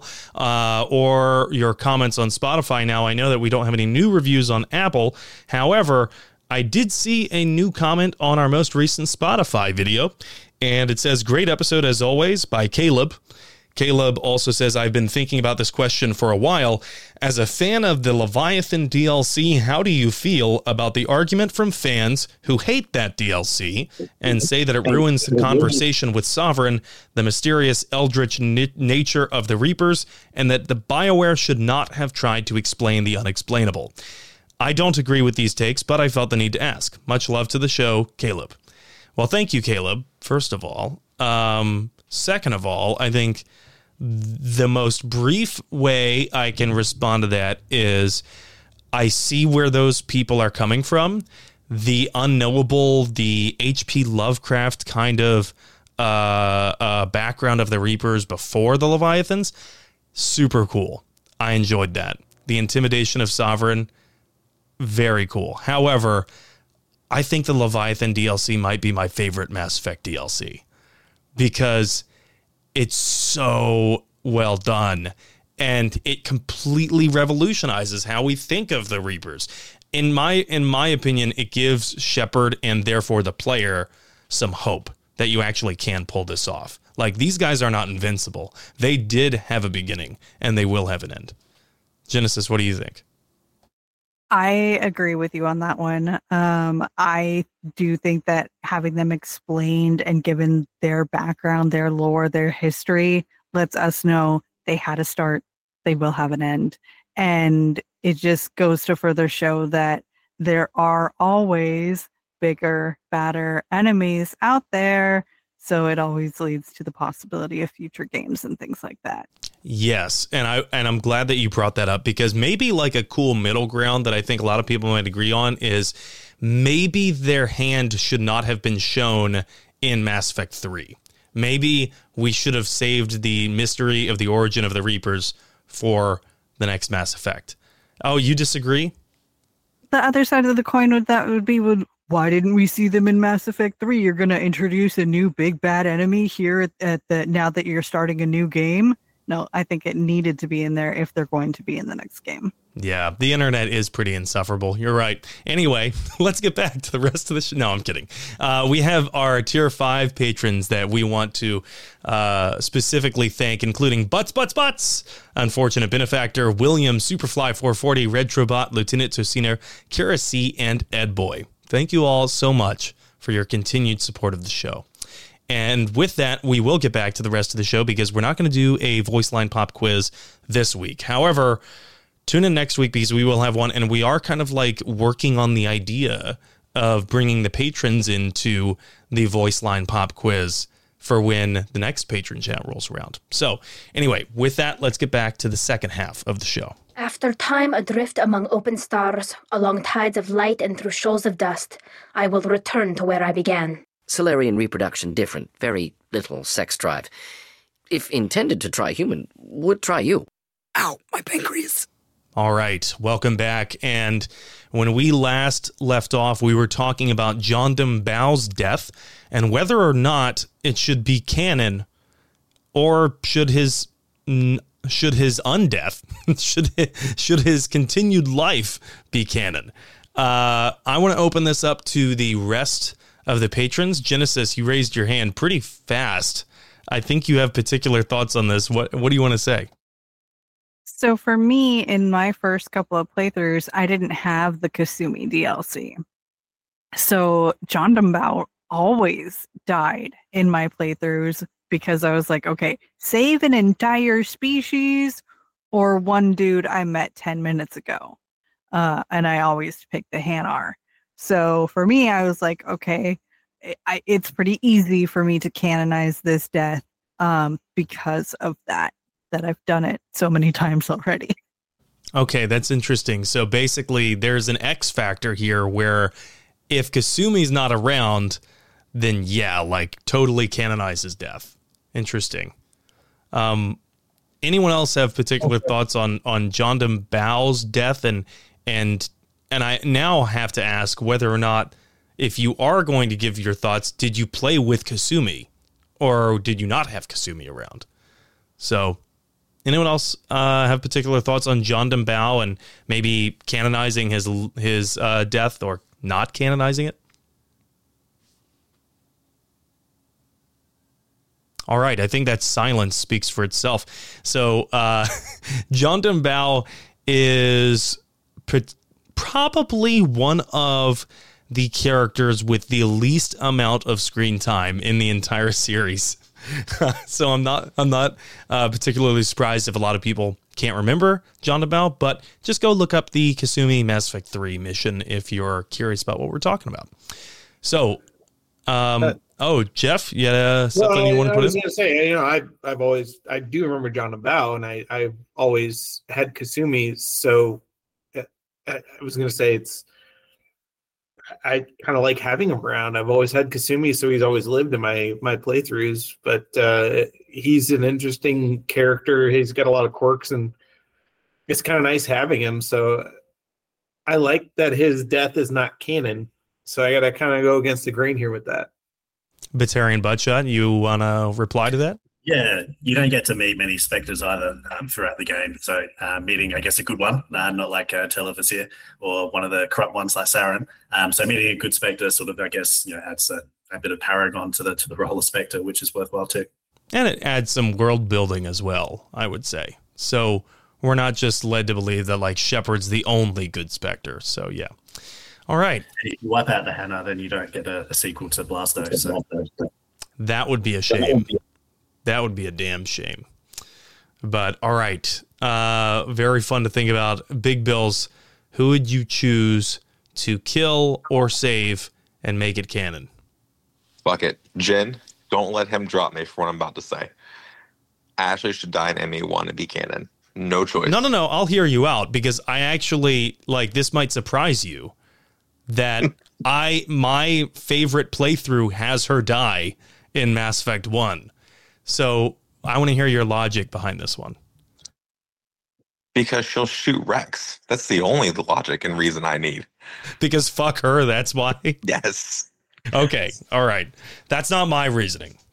or your comments on Spotify. Now, I know that we don't have any new reviews on Apple. However, I did see a new comment on our most recent Spotify video, and it says, "Great episode as always," by Caleb. Caleb also says, "I've been thinking about this question for a while. As a fan of the Leviathan DLC, how do you feel about the argument from fans who hate that DLC and say that it ruins the conversation with Sovereign, the mysterious eldritch nature of the Reapers, and that the BioWare should not have tried to explain the unexplainable? I don't agree with these takes, but I felt the need to ask. Much love to the show, Caleb." Well, thank you, Caleb, first of all. Second of all, I think the most brief way I can respond to that is I see where those people are coming from. The unknowable, the H.P. Lovecraft kind of background of the Reapers before the Leviathans, super cool. I enjoyed that. The intimidation of Sovereign, very cool. However, I think the Leviathan DLC might be my favorite Mass Effect DLC because it's so well done and it completely revolutionizes how we think of the Reapers. In my opinion, it gives Shepard and therefore the player some hope that you actually can pull this off. Like, these guys are not invincible. They did have a beginning and they will have an end. Genesis, what do you think? I agree with you on that one. I do think that having them explained and given their background, their lore, their history lets us know they had a start, they will have an end. And it just goes to further show that there are always bigger, badder enemies out there. So it always leads to the possibility of future games and things like that. Yes, and I'm glad that you brought that up, because maybe like a cool middle ground that I think a lot of people might agree on is maybe their hand should not have been shown in Mass Effect 3. Maybe we should have saved the mystery of the origin of the Reapers for the next Mass Effect. Oh, you disagree? The other side of the coin would why didn't we see them in Mass Effect 3? You're going to introduce a new big bad enemy here now that you're starting a new game. No, I think it needed to be in there if they're going to be in the next game. Yeah, the internet is pretty insufferable. You're right. Anyway, let's get back to the rest of the show. No, I'm kidding. We have our tier 5 patrons that we want to specifically thank, including Butts, Unfortunate Benefactor, William, Superfly 440, Retrobot, Lieutenant Tocino, Kara C, and Ed Boy. Thank you all so much for your continued support of the show. And with that, we will get back to the rest of the show because we're not going to do a voice line pop quiz this week. However, tune in next week because we will have one, and we are kind of like working on the idea of bringing the patrons into the voice line pop quiz for when the next patron chat rolls around. So anyway, with that, let's get back to the second half of the show. After time adrift among open stars, along tides of light and through shoals of dust, I will return to where I began. Solarian reproduction different, very little sex drive. If intended to try human, would try you. Ow, my pancreas. All right, welcome back. And when we last left off, we were talking about Jondam Bao's death and whether or not it should be canon, or should his undeath, should his continued life be canon. I want to open this up to the rest of the patrons. Genesis, you raised your hand pretty fast. I think you have particular thoughts on this. What do you want to say? So for me, in my first couple of playthroughs, I didn't have the Kasumi DLC. So Jondam Bao always died in my playthroughs because I was like, okay, save an entire species or one dude I met 10 minutes ago. And I always picked the Hanar. So for me, I was like, okay, it's pretty easy for me to canonize this death because of that I've done it so many times already. Okay, that's interesting. So basically, there's an X factor here where if Kasumi's not around, then yeah, like totally canonizes death. Interesting. Anyone else have particular thoughts on Jondam Bao's death? And I now have to ask whether or not, if you are going to give your thoughts, did you play with Kasumi or did you not have Kasumi around? So anyone else have particular thoughts on Jondam Bao and maybe canonizing his death or not canonizing it? All right, I think that silence speaks for itself. So Jondam Bao is probably one of the characters with the least amount of screen time in the entire series. So I'm not particularly surprised if a lot of people can't remember Jondam Bao, but just go look up the Kasumi Mass Effect 3 mission if you're curious about what we're talking about. So, Jeff, you had something you want to put in? I was going to say, I do remember Jondam Bao, and I've always had Kasumi, so I was going to say I kind of like having him around. I've always had Kasumi, so he's always lived in my playthroughs. But he's an interesting character. He's got a lot of quirks, and it's kind of nice having him. So I like that his death is not canon. So I got to kind of go against the grain here with that. Batarian Buttshot, you want to reply to that? Yeah, you don't get to meet many Spectres either throughout the game. So meeting, I guess, a good one, not like Televizir or one of the corrupt ones like Saren. So meeting a good Spectre sort of, I guess, adds a bit of paragon to the role of Spectre, which is worthwhile too. And it adds some world building as well, I would say. So we're not just led to believe that like Shepard's the only good Spectre. So yeah. All right. And if you wipe out the Hanar, then you don't get a sequel to Blasto. So that would be a shame. That would be a damn shame. But all right. Very fun to think about. Big Bills, who would you choose to kill or save and make it canon? Fuck it. Jen, don't let him drop me for what I'm about to say. Ashley should die in ME1 and be canon. No choice. No. I'll hear you out because I actually, this might surprise you that my favorite playthrough has her die in Mass Effect 1. So I want to hear your logic behind this one. Because she'll shoot Rex. That's the only logic and reason I need. Because fuck her, that's why? Yes. Okay, all right. That's not my reasoning.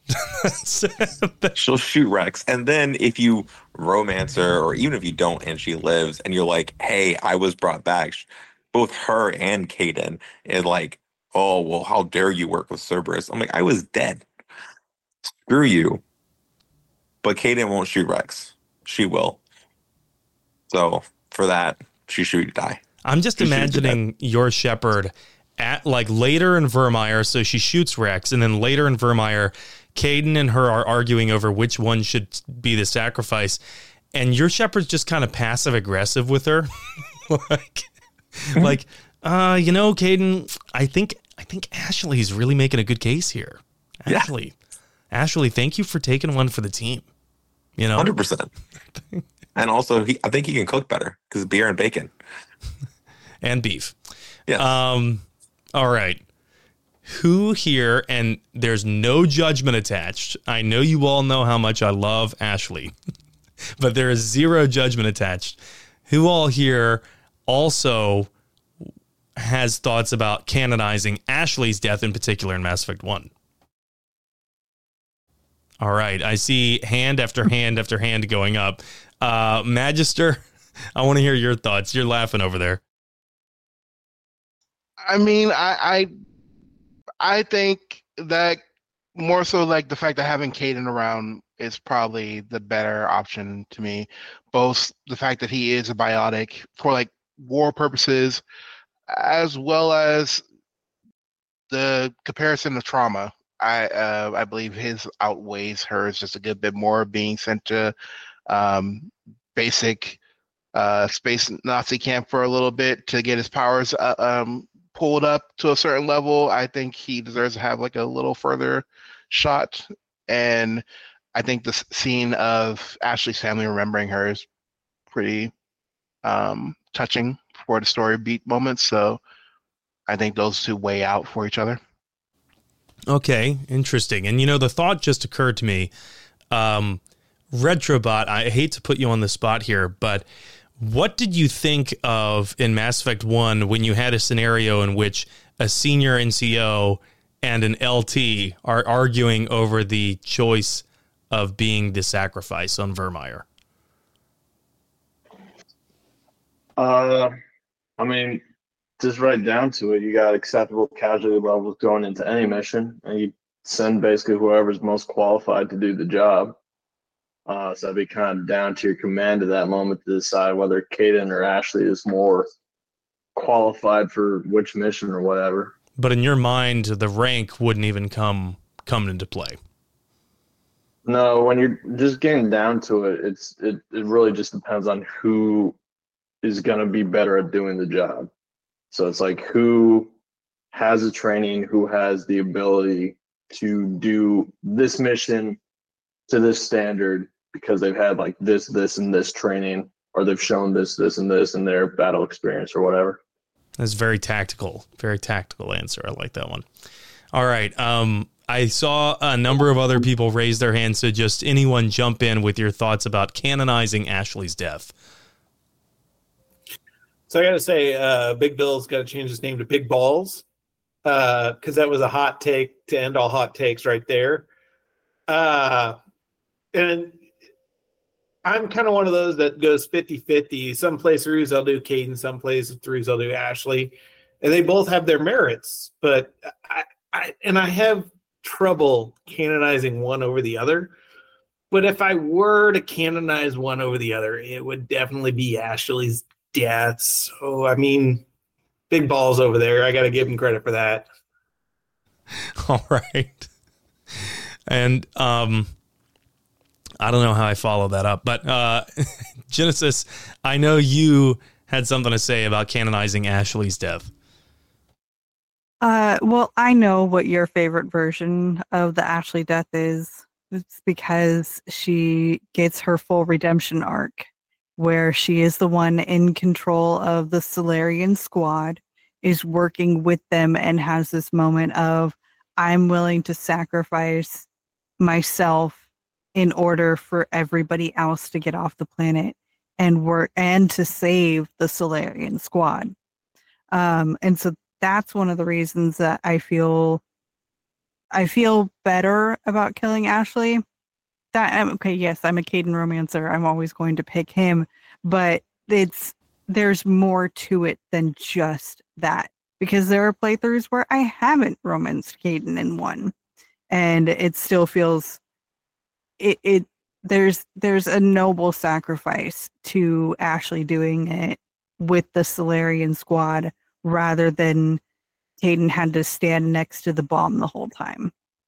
She'll shoot Rex. And then if you romance her, or even if you don't and she lives and you're like, hey, I was brought back, both her and Kaden is like, oh, well, how dare you work with Cerberus? I'm like, I was dead. Screw you. But Kaden won't shoot Rex. She will. So for that, she should die. I'm just imagining your Shepard at like later in Vermeer, so she shoots Rex, and then later in Vermeer, Kaden and her are arguing over which one should be the sacrifice, and your Shepard's just kind of passive aggressive with her, like, Kaden, I think Ashley's really making a good case here. Ashley, thank you for taking one for the team. 100%. And also, I think he can cook better because beer and bacon. And beef. Yeah. All right. Who here, and there's no judgment attached. I know you all know how much I love Ashley, but there is zero judgment attached. Who all here also has thoughts about canonizing Ashley's death in particular in Mass Effect 1? All right. I see hand after hand after hand going up. Magister, I want to hear your thoughts. You're laughing over there. I mean, I think that more so like the fact that having Kaden around is probably the better option to me. Both the fact that he is a biotic for like war purposes, as well as the comparison of trauma. I believe his outweighs hers just a good bit more, being sent to basic space Nazi camp for a little bit to get his powers pulled up to a certain level. I think he deserves to have like a little further shot. And I think the scene of Ashley's family remembering her is pretty touching for the story beat moments. So I think those two weigh out for each other. Okay, interesting. And the thought just occurred to me. Retrobot, I hate to put you on the spot here, but what did you think of in Mass Effect 1 when you had a scenario in which a senior NCO and an LT are arguing over the choice of being the sacrifice on Vermeer? I mean, just right down to it, you got acceptable casualty levels going into any mission, and you send basically whoever's most qualified to do the job. So that'd be kind of down to your command at that moment to decide whether Kaden or Ashley is more qualified for which mission or whatever. But in your mind, the rank wouldn't even come into play. No, when you're just getting down to it, it really just depends on who is going to be better at doing the job. So it's like who has the training, who has the ability to do this mission to this standard because they've had like this, and this training, or they've shown this, and this in their battle experience or whatever. That's very tactical answer. I like that one. All right. I saw a number of other people raise their hands, so just anyone jump in with your thoughts about canonizing Ashley's death. So I got to say, Big Bill's got to change his name to Big Balls, because that was a hot take to end all hot takes right there. And I'm kind of one of those that goes 50-50. Some playthroughs I'll do Kaden, some playthroughs I'll do Ashley, and they both have their merits. But I have trouble canonizing one over the other. But if I were to canonize one over the other, it would definitely be Ashley's death. So I mean, Big Balls over there. I got to give him credit for that. All right. And I don't know how I follow that up, but Genesis, I know you had something to say about canonizing Ashley's death. Well, I know what your favorite version of the Ashley death is. It's because she gets her full redemption arc, where she is the one in control of the Solarian squad, is working with them, and has this moment of, I'm willing to sacrifice myself in order for everybody else to get off the planet and work and to save the Solarian squad. And so that's one of the reasons that I feel I feel better about killing Ashley. Okay, yes, I'm a Caden romancer. I'm always going to pick him, but there's more to it than just that, because there are playthroughs where I haven't romanced Caden in one, and it still feels there's a noble sacrifice to Ashley doing it with the Solarian squad rather than Caden had to stand next to the bomb the whole time.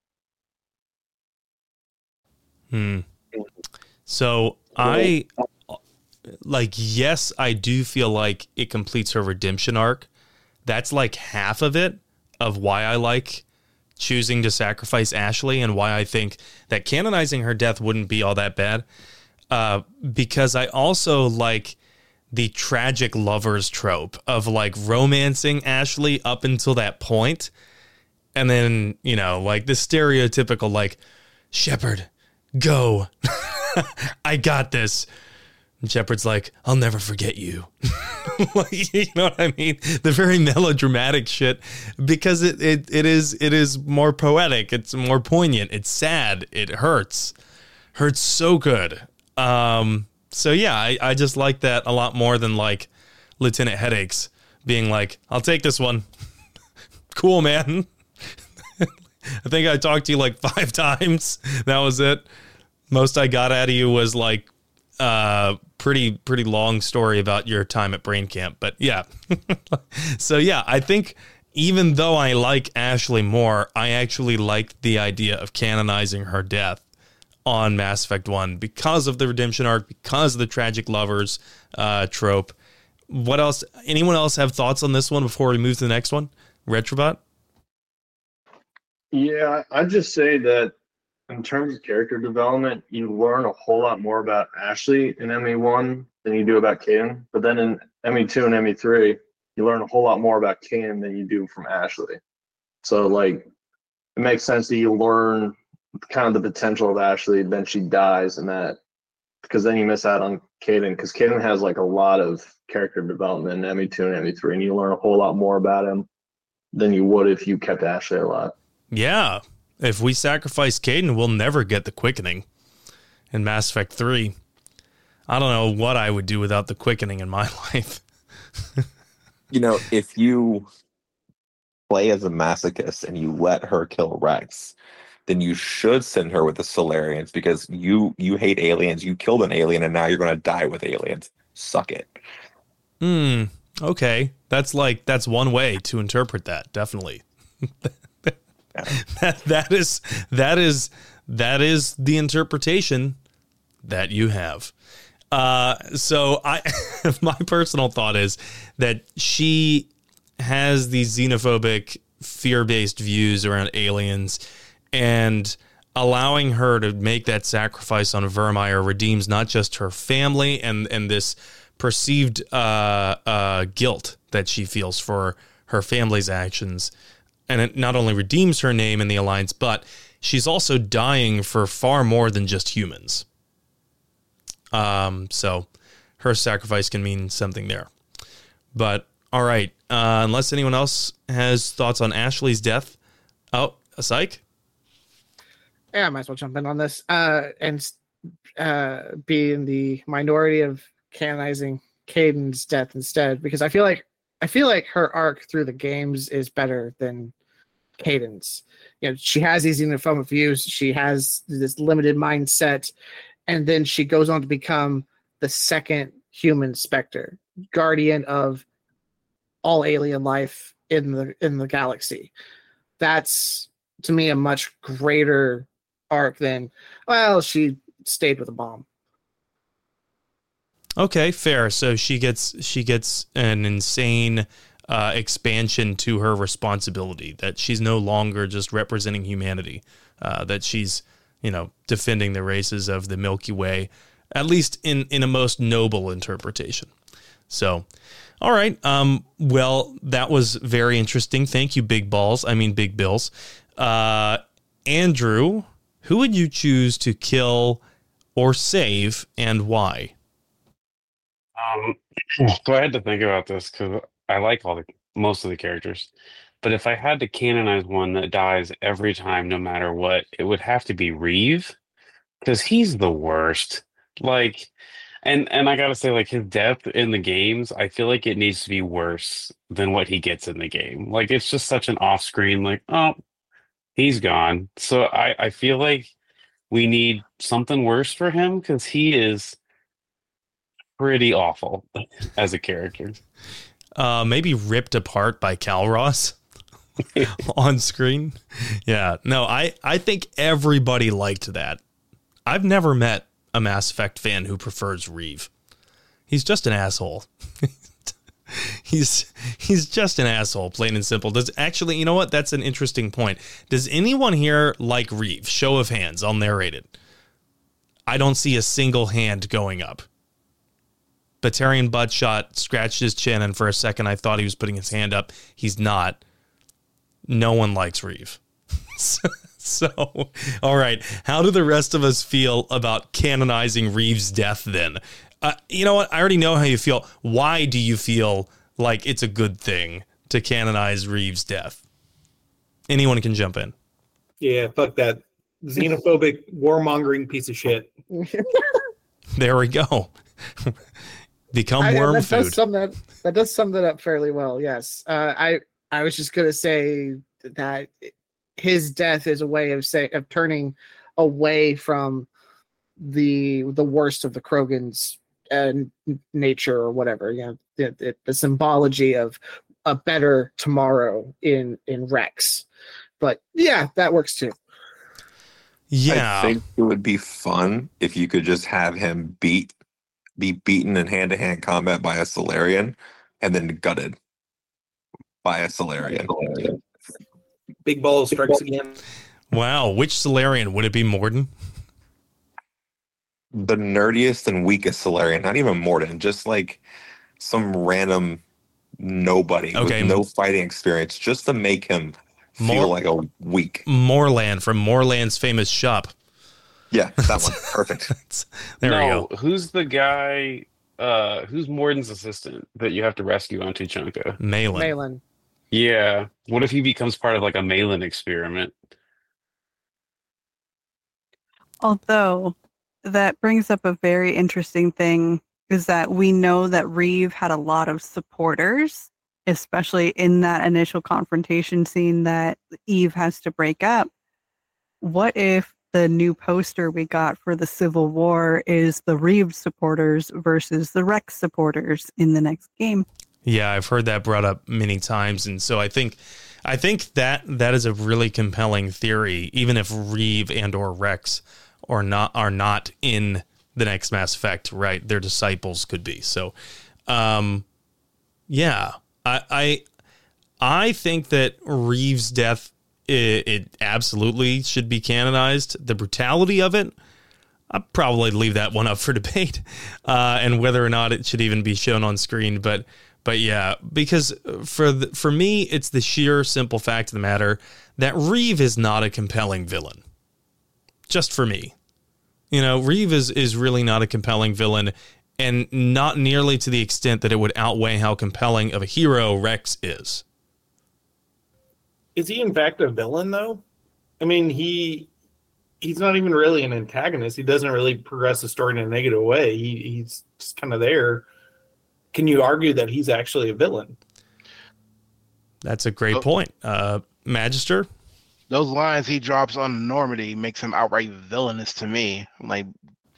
So yes, I do feel like it completes her redemption arc. That's like half of it, of why I like choosing to sacrifice Ashley and why I think that canonizing her death wouldn't be all that bad. Because I also like the tragic lovers trope of like romancing Ashley up until that point. And then, like the stereotypical, like, Shepard, go. I got this. And Shepard's like, I'll never forget you. Like, you know what I mean? The very melodramatic shit, because it is more poetic. It's more poignant. It's sad. It hurts so good. So yeah, I just like that a lot more than like Lieutenant Headaches being like, I'll take this one. Cool, man. I think I talked to you like 5 times. That was it. Most I got out of you was like pretty long story about your time at Brain Camp. But yeah. So yeah, I think even though I like Ashley more, I actually liked the idea of canonizing her death on Mass Effect 1 because of the redemption arc, because of the tragic lovers trope. What else? Anyone else have thoughts on this one before we move to the next one? Retrobot? Yeah, I'd just say that in terms of character development, you learn a whole lot more about Ashley in ME1 than you do about Caden. But then in ME2 and ME3, you learn a whole lot more about Caden than you do from Ashley. So, like, it makes sense that you learn kind of the potential of Ashley, then she dies, and that, because then you miss out on Caden, because Caden has like a lot of character development in ME2 and ME3, and you learn a whole lot more about him than you would if you kept Ashley alive. Yeah. If we sacrifice Caden, we'll never get the quickening in Mass Effect 3. I don't know what I would do without the quickening in my life. If you play as a masochist and you let her kill Rex, then you should send her with the Solarians, because you hate aliens. You killed an alien, and now you're going to die with aliens. Suck it. Okay. That's one way to interpret that. Definitely. That is the interpretation that you have. So my personal thought is that she has these xenophobic, fear-based views around aliens, and allowing her to make that sacrifice on Virmire redeems not just her family and this perceived guilt that she feels for her family's actions. And it not only redeems her name in the Alliance, but she's also dying for far more than just humans. So her sacrifice can mean something there. But, all right. Unless anyone else has thoughts on Ashley's death. Oh, a psych? Yeah, I might as well jump in on this. And be in the minority of canonizing Caden's death instead, because I feel like her arc through the games is better than Caden's. She has these xenophobic views. She has this limited mindset, and then she goes on to become the second human Spectre, guardian of all alien life in the galaxy. That's, to me, a much greater arc than, well, she stayed with a bomb. Okay, fair. So she gets an insane expansion to her responsibility, that she's no longer just representing humanity, that she's, defending the races of the Milky Way, at least in a most noble interpretation. So, all right. Well, that was very interesting. Thank you, Big Bills. Andrew, who would you choose to kill or save, and why? So I had to think about this because I like most of the characters, But if I had to canonize one that dies every time, no matter what, it would have to be Reeve, because he's the worst. Like, and I gotta say, like his death in the games, I feel like it needs to be worse than what he gets in the game. Like it's just such an off-screen, like, oh, he's gone. So I feel like we need something worse for him because he is pretty awful as a character. Maybe ripped apart by Calros on screen. Yeah, no, I think everybody liked that. I've never met a Mass Effect fan who prefers Reeve. He's just an asshole. He's just an asshole, plain and simple. Does actually, you know what? That's an interesting point. Does anyone here like Reeve? Show of hands. I'll narrate it. I don't see a single hand going up. Batarian Buttshot scratched his chin, and for a second I thought he was putting his hand up. He's not. No one likes Reeve. So, all right. How do the rest of us feel about canonizing Reeve's death then? You know what? I already know how you feel. Why do you feel like it's a good thing to canonize Reeve's death? Anyone can jump in. Yeah, fuck that xenophobic, warmongering piece of shit. There we go. Become worm food. That does sum that up fairly well. Yes. I was just gonna say that his death is a way of turning away from the worst of the Krogans nature or whatever. You know, the symbology of a better tomorrow in Rex. But yeah, that works too. Yeah, I think it would be fun if you could just have him be beaten in hand-to-hand combat by a Solarian and then gutted by a Solarian. Big ball strikes again. Wow, which Solarian? Would it be Morden? The nerdiest and weakest Solarian, not even Morden, just like some random nobody with no fighting experience, just to make him feel like a weak. Morland from Morland's Famous Shop. Yeah, that one. Perfect. There we go. Who's the guy, who's Morden's assistant that you have to rescue on Tuchanka? Malin. Yeah. What if he becomes part of like a Malin experiment? Although that brings up a very interesting thing is that we know that Reeve had a lot of supporters, especially in that initial confrontation scene that Eve has to break up. What if the new poster we got for the Civil War is the Reeve supporters versus the Rex supporters in the next game? Yeah, I've heard that brought up many times, and so I think that is a really compelling theory, even if Reeve and or Rex are not in the next Mass Effect, right? Their disciples could be. So, yeah, I think that Reeve's death it absolutely should be canonized. The brutality of it, I'll probably leave that one up for debate, and whether or not it should even be shown on screen. But yeah, because for me, it's the sheer simple fact of the matter that Reeve is not a compelling villain. Just for me, you know, Reeve is really not a compelling villain, and not nearly to the extent that it would outweigh how compelling of a hero Rex is. Is he in fact a villain though? I mean, he's not even really an antagonist. He doesn't really progress the story in a negative way. He's just kind of there. Can you argue that he's actually a villain? That's a great point. Magister? Those lines he drops on Normandy makes him outright villainous to me. Like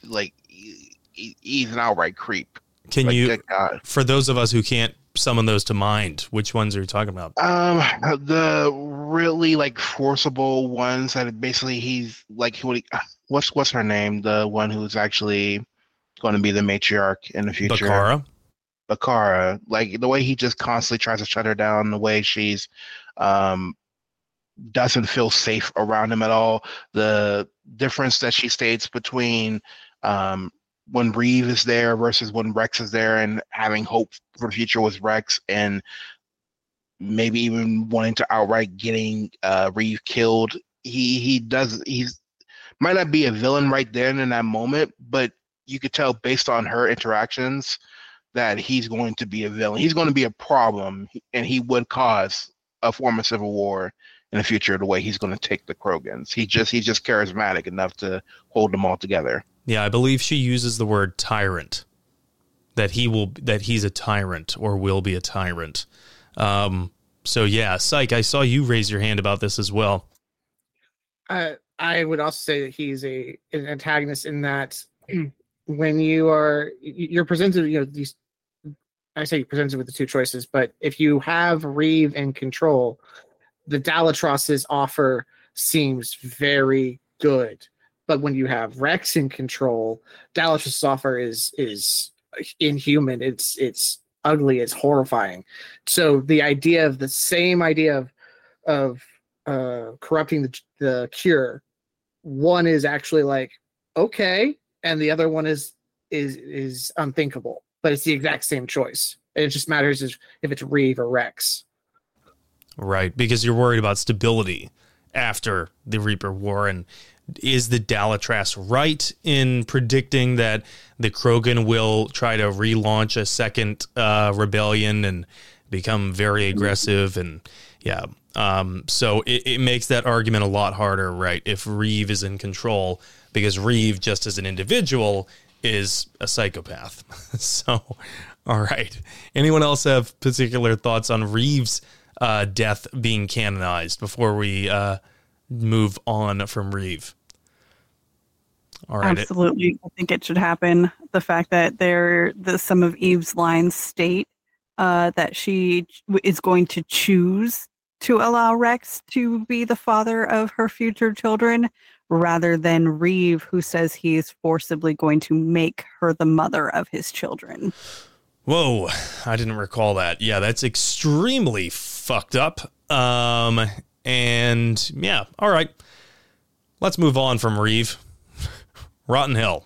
he's an outright creep. Can you, for those of us who can't summon those to mind, which ones are you talking about? The really like forcible ones that basically he's like, what's her name? The one who's actually going to be the matriarch in the future. Bakara. Like the way he just constantly tries to shut her down, the way she's doesn't feel safe around him at all. The difference that she states between when Reeve is there versus when Rex is there, and having hope for the future with Rex, and maybe even wanting to outright getting Reeve killed. He's might not be a villain right then in that moment, but you could tell based on her interactions that he's going to be a villain. He's going to be a problem, and he would cause a form of civil war in the future, the way he's going to take the Krogans. He's just charismatic enough to hold them all together. Yeah, I believe she uses the word tyrant. That he's a tyrant or will be a tyrant. So yeah, Psych, I saw you raise your hand about this as well. I would also say that he's an antagonist in that when you're presented, these. I say you're presented with the two choices, but if you have Reeve in control, the Dalatros's offer seems very good. But when you have Rex in control, Dalatros's offer is inhuman. It's ugly. It's horrifying. So the same idea of corrupting the cure, one is actually like okay, and the other one is unthinkable. But it's the exact same choice. It just matters if it's Reeve or Rex. Right, because you're worried about stability after the Reaper War. And is the Dalatras right in predicting that the Krogan will try to relaunch a second rebellion and become very aggressive? And yeah, so it makes that argument a lot harder, right, if Reeve is in control, because Reeve, just as an individual, is a psychopath. So, all right. Anyone else have particular thoughts on Reeve's death being canonized before we move on from Reeve? All right. Absolutely. I think it should happen. The fact that some of Eve's lines state that she is going to choose to allow Rex to be the father of her future children, rather than Reeve, who says he is forcibly going to make her the mother of his children. Whoa, I didn't recall that. Yeah, that's extremely fucked up. And yeah, all right. Let's move on from Reeve. Rotten hell.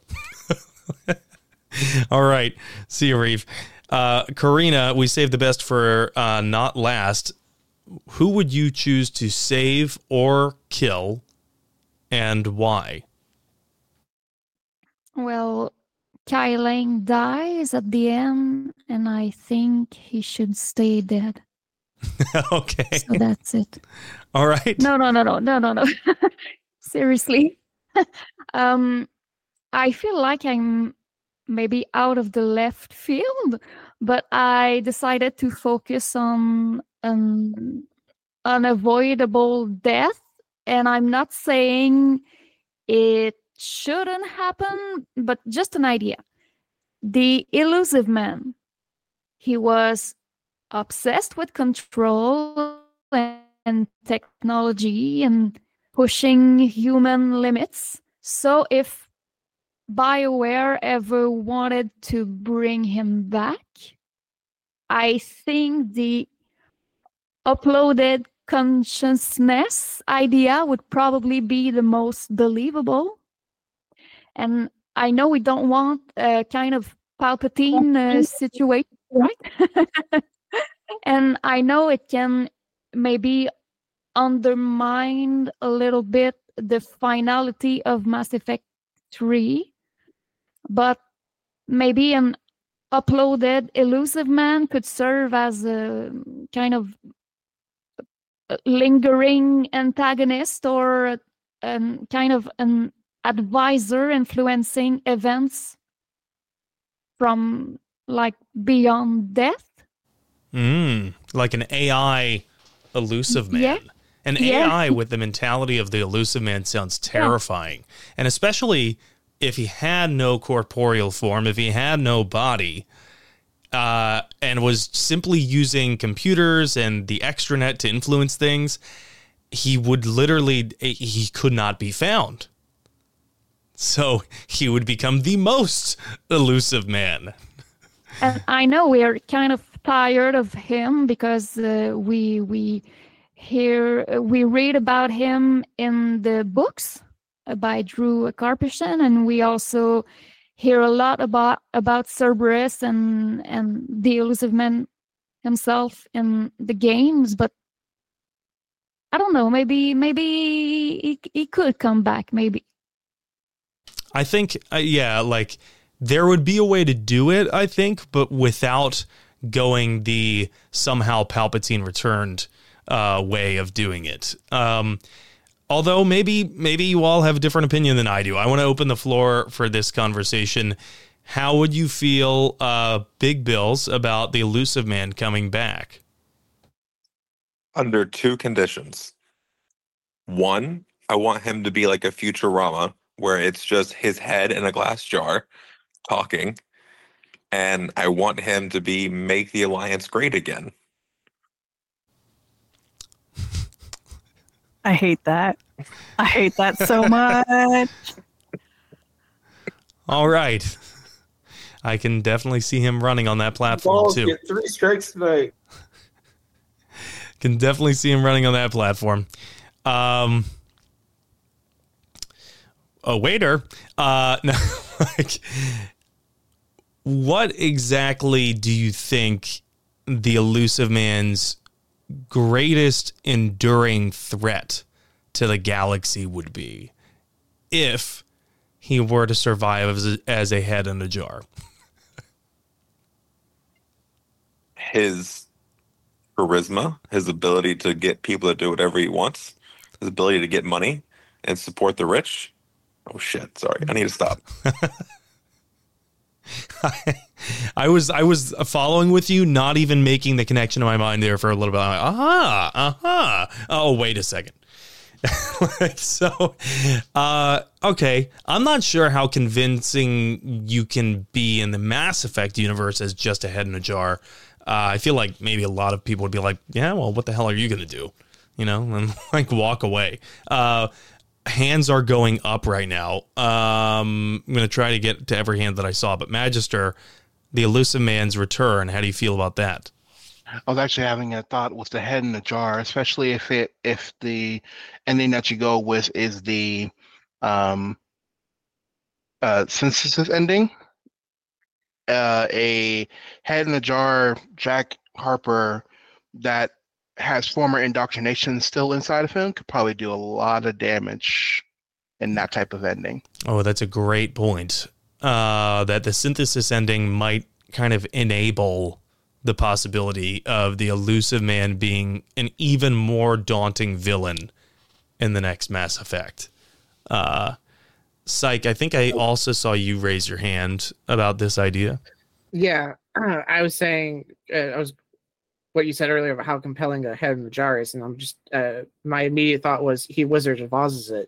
All right. See you, Reeve. Karina, we saved the best for not last. Who would you choose to save or kill, and why? Well, Kai Lang dies at the end, and I think he should stay dead. Okay. So that's it. All right. No. Seriously. I feel like I'm maybe out of the left field, but I decided to focus on an unavoidable death. And I'm not saying it shouldn't happen, but just an idea. The Illusive Man, he was obsessed with control and technology and pushing human limits. So if BioWare ever wanted to bring him back, I think the uploaded consciousness idea would probably be the most believable. And I know we don't want a kind of Palpatine situation, right? And I know it can maybe undermine a little bit the finality of Mass Effect 3, but maybe an uploaded Illusive Man could serve as a kind of lingering antagonist or kind of an advisor influencing events from like beyond death. Like an AI Illusive Man. Yeah. An AI with the mentality of the Illusive Man sounds terrifying. Yeah. And especially if he had no corporeal form, if he had no body, and was simply using computers and the extranet to influence things, he could not be found. So he would become the most Illusive Man. And I know we're kind of tired of him because we read about him in the books by Drew Karpyshyn, and we also hear a lot about Cerberus and the Illusive Man himself in the games, but I don't know, maybe he could come back, maybe. I think, like there would be a way to do it, I think, but without going the somehow Palpatine returned way of doing it. Although maybe you all have a different opinion than I do. I want to open the floor for this conversation. How would you feel, Big Bills, about the Elusive Man coming back? Under two conditions. One, I want him to be like a Futurama, where it's just his head in a glass jar talking. And I want him to be make the Alliance great again. I hate that. I hate that so much. All right. I can definitely see him running on that platform, Balls too. get 3 strikes tonight. Can definitely see him running on that platform. Oh, waiter. No, like, what exactly do you think the Elusive Man's greatest enduring threat to the galaxy would be if he were to survive as a head in a jar? His charisma, his ability to get people to do whatever he wants, his ability to get money and support the rich. Oh shit! Sorry, I need to stop. I was following with you, not even making the connection in my mind there for a little bit. I'm like, oh, wait a second. Okay. I'm not sure how convincing you can be in the Mass Effect universe as just a head in a jar. I feel like maybe a lot of people would be like, yeah, well, what the hell are you going to do? You know, and like walk away. Hands are going up right now. I'm going to try to get to every hand that I saw, but Magister, the Elusive Man's return, how do you feel about that? I was actually having a thought with the head in the jar, especially if the ending that you go with is the synthesis ending. A head in the jar, Jack Harper, that has former indoctrination still inside of him could probably do a lot of damage in that type of ending. Oh, that's a great point. That the synthesis ending might kind of enable the possibility of the Elusive Man being an even more daunting villain in the next Mass Effect. Psych, I think I also saw you raise your hand about this idea. Yeah, I was saying, what you said earlier about how compelling a head in the jar is, and I'm just, my immediate thought was he Wizard of Oz's it.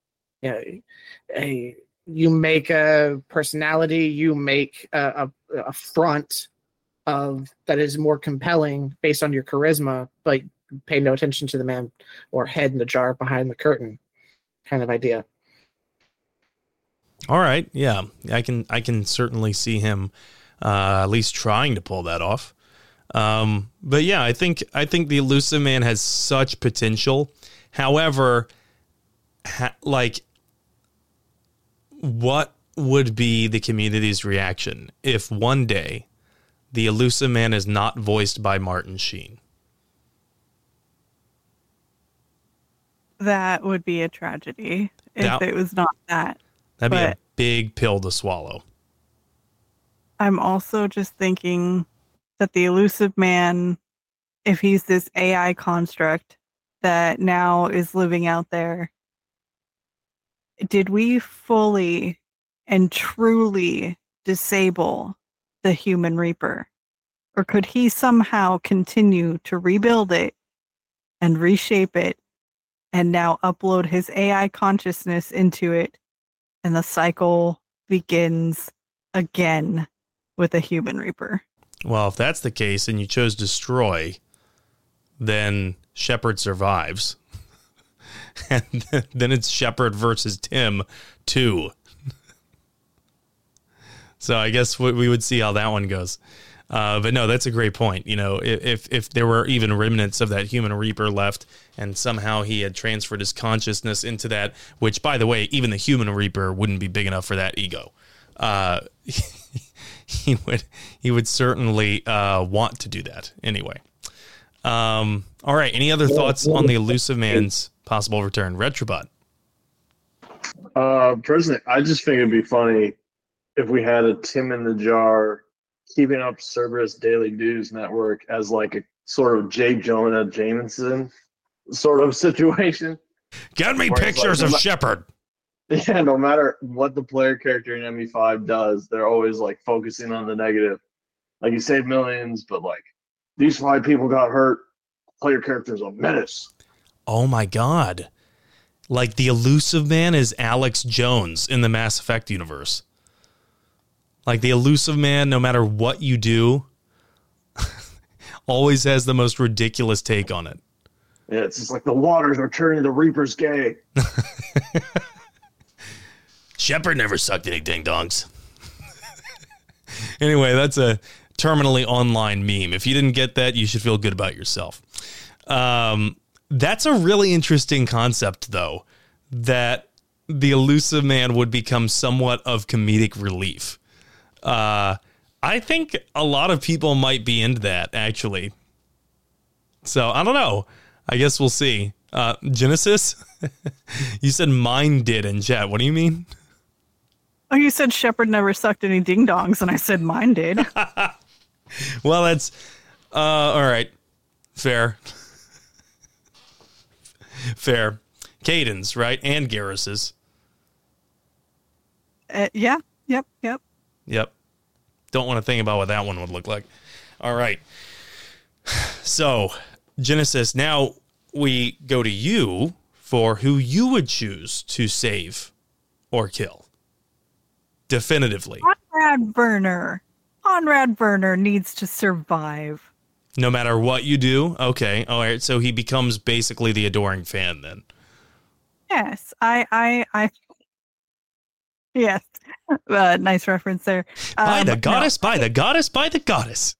You make a personality, you make a front of that is more compelling based on your charisma, but pay no attention to the man or head in the jar behind the curtain kind of idea. All right, yeah, I can certainly see him at least trying to pull that off. But yeah, I think the Elusive Man has such potential. However, what would be the community's reaction if one day the Elusive Man is not voiced by Martin Sheen? That would be a tragedy if it was not that. That'd be a big pill to swallow. I'm also just thinking that the Elusive Man, if he's this AI construct that now is living out there, did we fully and truly disable the Human Reaper? Or could he somehow continue to rebuild it and reshape it and now upload his AI consciousness into it, and the cycle begins again with a Human Reaper? Well, if that's the case and you chose Destroy, then Shepard survives. And then it's Shepard versus Tim 2. So I guess we would see how that one goes. But no, that's a great point. You know, if there were even remnants of that Human Reaper left and somehow he had transferred his consciousness into that, which, by the way, even the Human Reaper wouldn't be big enough for that ego. He would certainly want to do that anyway. All right. Any other thoughts on the Elusive Man's possible return? Retrobot. Personally, I just think it'd be funny if we had a Tim in the jar keeping up Cerberus Daily News Network as like sort of J. Jonah Jameson sort of situation. Get me Where it's pictures like, of Shepard. Yeah, no matter what the player character in ME5 does, they're always like focusing on the negative. Like, you save millions, but like these 5 people got hurt. Player character's a menace. Oh my God. Like the elusive man is Alex Jones in the Mass Effect universe. Like the elusive man, no matter what you do, always has the most ridiculous take on it. Yeah, it's just like the waters are turning the Reapers gay. Shepard never sucked any ding-dongs. Anyway, that's a terminally online meme. If you didn't get that, you should feel good about yourself. That's a really interesting concept, though, that the elusive man would become somewhat of comedic relief. I think a lot of people might be into that, actually. So, I don't know. I guess we'll see. Genesis? You said mine did in chat. What do you mean? Oh, you said Shepard never sucked any ding-dongs, and I said mine did. Well, that's... all right. Fair. Fair. Caden's, right? And Garrus's. Yeah. Yep. Yep. Don't want to think about what that one would look like. All right. So, Genesis, now we go to you for who you would choose to save or kill. Definitively. Conrad Werner. Conrad Werner needs to survive. No matter what you do? Okay. All right. So he becomes basically the adoring fan then. Yes. Yes. Nice reference there. By the goddess, by the goddess, by the goddess.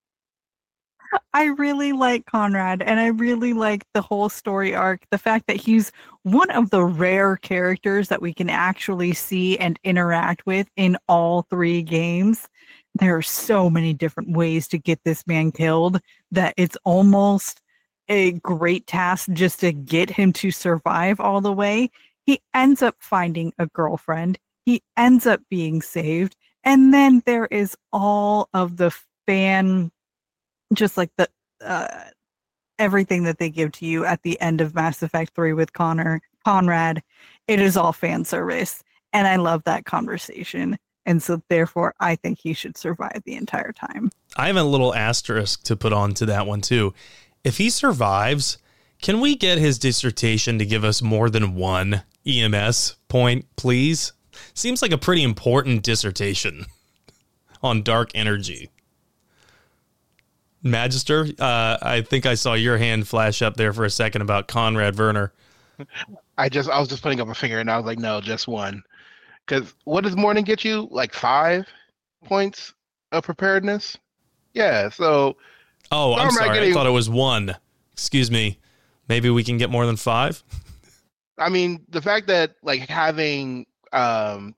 I really like Conrad, and I really like the whole story arc. The fact that he's one of the rare characters that we can actually see and interact with in all 3 games. There are so many different ways to get this man killed that it's almost a great task just to get him to survive all the way. He ends up finding a girlfriend. He ends up being saved. And then there is all of the fan, just like the everything that they give to you at the end of Mass Effect 3 with Conrad. It is all fan service. And I love that conversation. And so therefore, I think he should survive the entire time. I have a little asterisk to put on to that one, too. If he survives, can we get his dissertation to give us more than 1 EMS point, please? Seems like a pretty important dissertation on dark energy. Magister, I think I saw your hand flash up there for a second about Conrad Werner. I was just putting up a finger, and I was like, no, just 1. Because what does morning get you? Like 5 points of preparedness? Yeah, so... Oh, I'm sorry. I thought it was 1. Excuse me. Maybe we can get more than 5? I mean, the fact that, like, having... oh,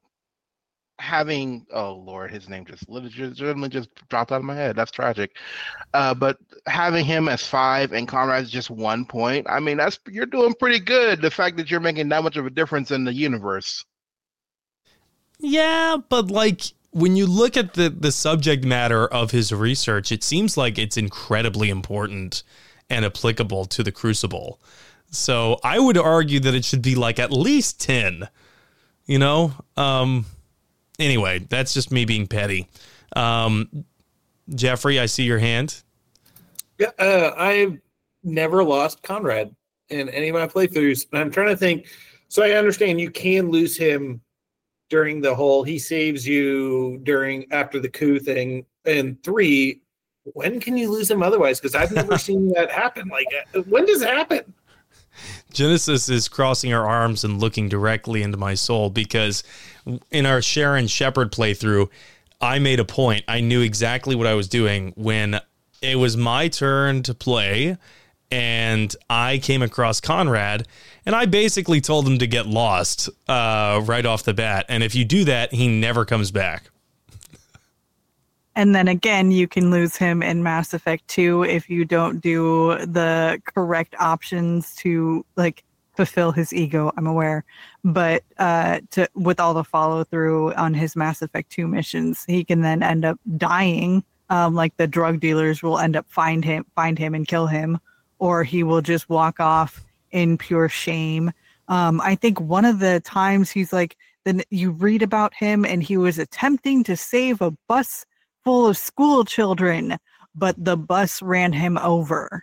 Lord, his name just dropped out of my head. That's tragic. But having him as 5 and Conrad's just 1 point, I mean, you're doing pretty good. The fact that you're making that much of a difference in the universe. Yeah, but like when you look at the subject matter of his research, it seems like it's incredibly important and applicable to the Crucible. So I would argue that it should be like at least 10, you know? Anyway, that's just me being petty. Jeffrey, I see your hand. Yeah, I've never lost Conrad in any of my playthroughs. I'm trying to think. So I understand you can lose him during the whole he saves you after the coup thing in 3. When can you lose him otherwise? Because I've never seen that happen. Like, when does it happen? Genesis is crossing her arms and looking directly into my soul because in our Sharon Shepard playthrough, I made a point. I knew exactly what I was doing when it was my turn to play and I came across Conrad and I basically told him to get lost right off the bat. And if you do that, he never comes back. And then again, you can lose him in Mass Effect 2 if you don't do the correct options to like fulfill his ego. I'm aware, but with all the follow through on his Mass Effect 2 missions, he can then end up dying like the drug dealers will end up find him and kill him, or he will just walk off in pure shame. I think one of the times he's like, then you read about him and he was attempting to save a bus full of school children, but the bus ran him over.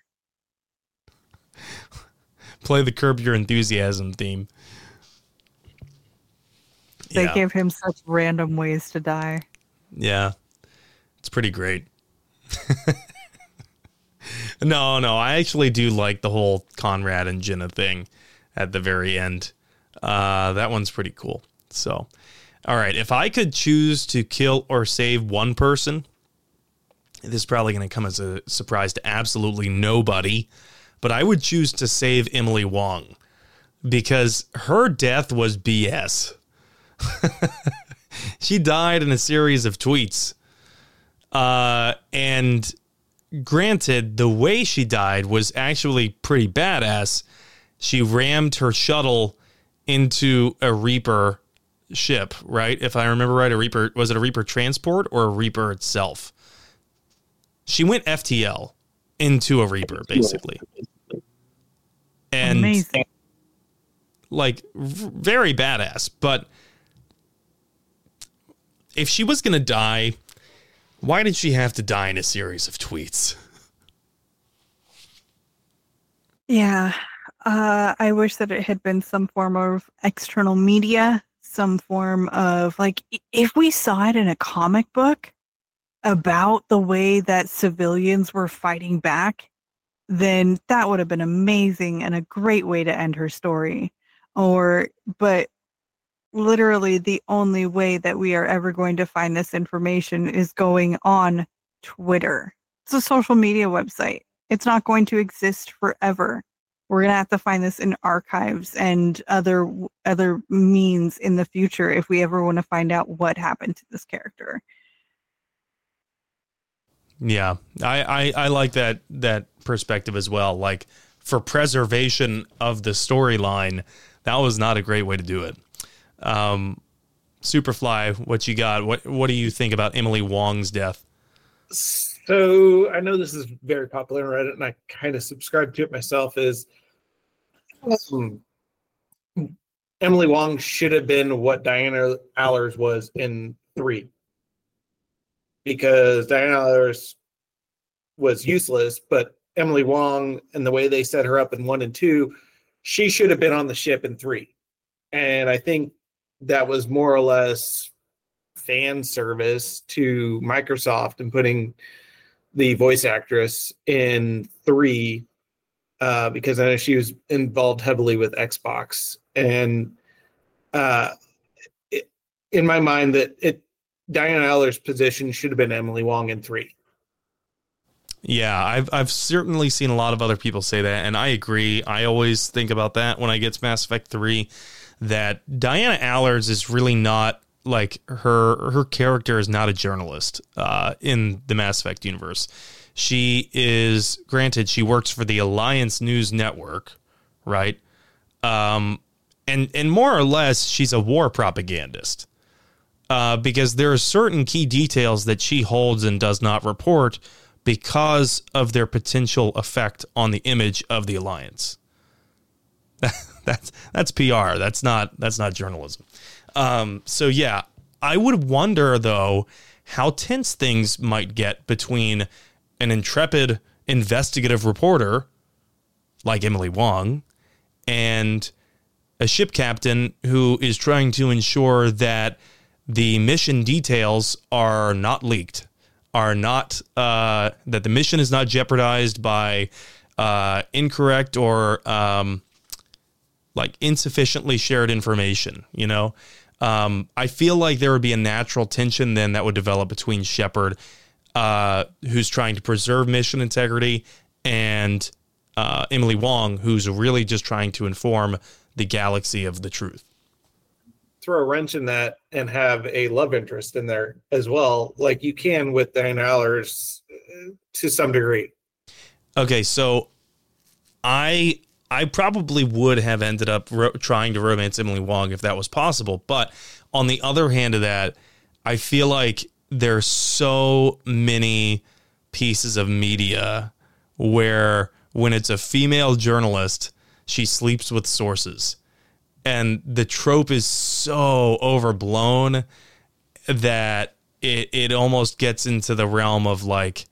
Play the Curb Your Enthusiasm theme. They give him such random ways to die. Yeah. It's pretty great. No, I actually do like the whole Conrad and Jenna thing at the very end. That one's pretty cool. So, all right. If I could choose to kill or save one person, this is probably going to come as a surprise to absolutely nobody, but I would choose to save Emily Wong because her death was BS. She died in a series of tweets. And granted, the way she died was actually pretty badass. She rammed her shuttle into a Reaper ship, right? If I remember right, was it a Reaper transport or a Reaper itself? She went FTL into a Reaper, basically. And amazing. Like, very badass. But if she was going to die, why did she have to die in a series of tweets? Yeah. I wish that it had been some form of external media, some form of, like, if we saw it in a comic book about the way that civilians were fighting back, then that would have been amazing and a great way to end her story. But literally the only way that we are ever going to find this information is going on Twitter. It's a social media website. It's not going to exist forever. We're going to have to find this in archives and other means in the future if we ever want to find out what happened to this character. Yeah, I like that perspective as well. Like, for preservation of the storyline, that was not a great way to do it. Superfly, what you got? What do you think about Emily Wong's death? So I know this is very popular on Reddit, and I kind of subscribe to it myself. Is Emily Wong should have been what Diana Allers was in 3, because Diana Allers was useless, but Emily Wong and the way they set her up in 1 and 2, she should have been on the ship in 3. And I think that was more or less fan service to Microsoft and putting the voice actress in 3 because I know she was involved heavily with Xbox. And in my mind, Diana Allers' position should have been Emily Wong in 3. Yeah, I've certainly seen a lot of other people say that, and I agree. I always think about that when I get to Mass Effect 3, that Diana Allers is really not, like, her character is not a journalist in the Mass Effect universe. She is, granted, she works for the Alliance News Network, right? And more or less, she's a war propagandist. Because there are certain key details that she holds and does not report because of their potential effect on the image of the Alliance. That's PR. That's not journalism. So yeah, I would wonder though how tense things might get between an intrepid investigative reporter like Emily Wong and a ship captain who is trying to ensure that the mission details are not leaked, that the mission is not jeopardized by incorrect or like insufficiently shared information, you know? I feel like there would be a natural tension then that would develop between Shepard, who's trying to preserve mission integrity, and Emily Wong, who's really just trying to inform the galaxy of the truth. Throw a wrench in that and have a love interest in there as well, like you can with Diana Allers to some degree. Okay, so I probably would have ended up trying to romance Emily Wong if that was possible. But on the other hand of that, I feel like there's so many pieces of media where when it's a female journalist, she sleeps with sources. And the trope is so overblown that it almost gets into the realm of like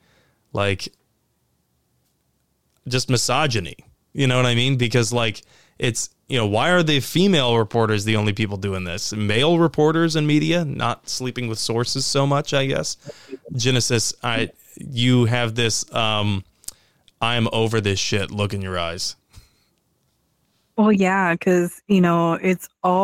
just misogyny. You know what I mean? Because like it's, why are the female reporters the only people doing this? Male reporters and media not sleeping with sources so much, I guess. Genesis, you have this I'm over this shit look in your eyes. Well, yeah, because, it's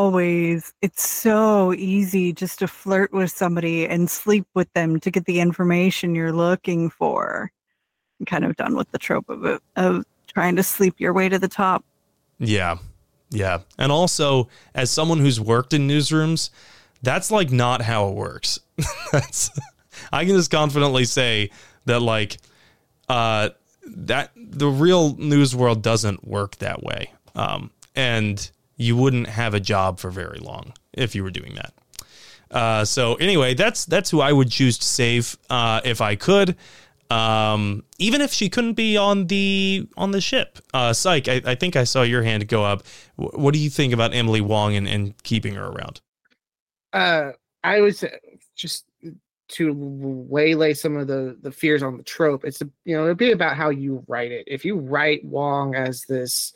so easy just to flirt with somebody and sleep with them to get the information you're looking for. I'm kind of done with the trope of trying to sleep your way to the top. Yeah. Yeah. And also, as someone who's worked in newsrooms, that's like not how it works. I can just confidently say that like that the real news world doesn't work that way. And you wouldn't have a job for very long if you were doing that. So anyway, that's who I would choose to save if I could. Even if she couldn't be on the ship. Psych, I think I saw your hand go up. What do you think about Emily Wong and keeping her around? I would say, just to waylay some of the fears on the trope, it's it'd be about how you write it. If you write Wong as this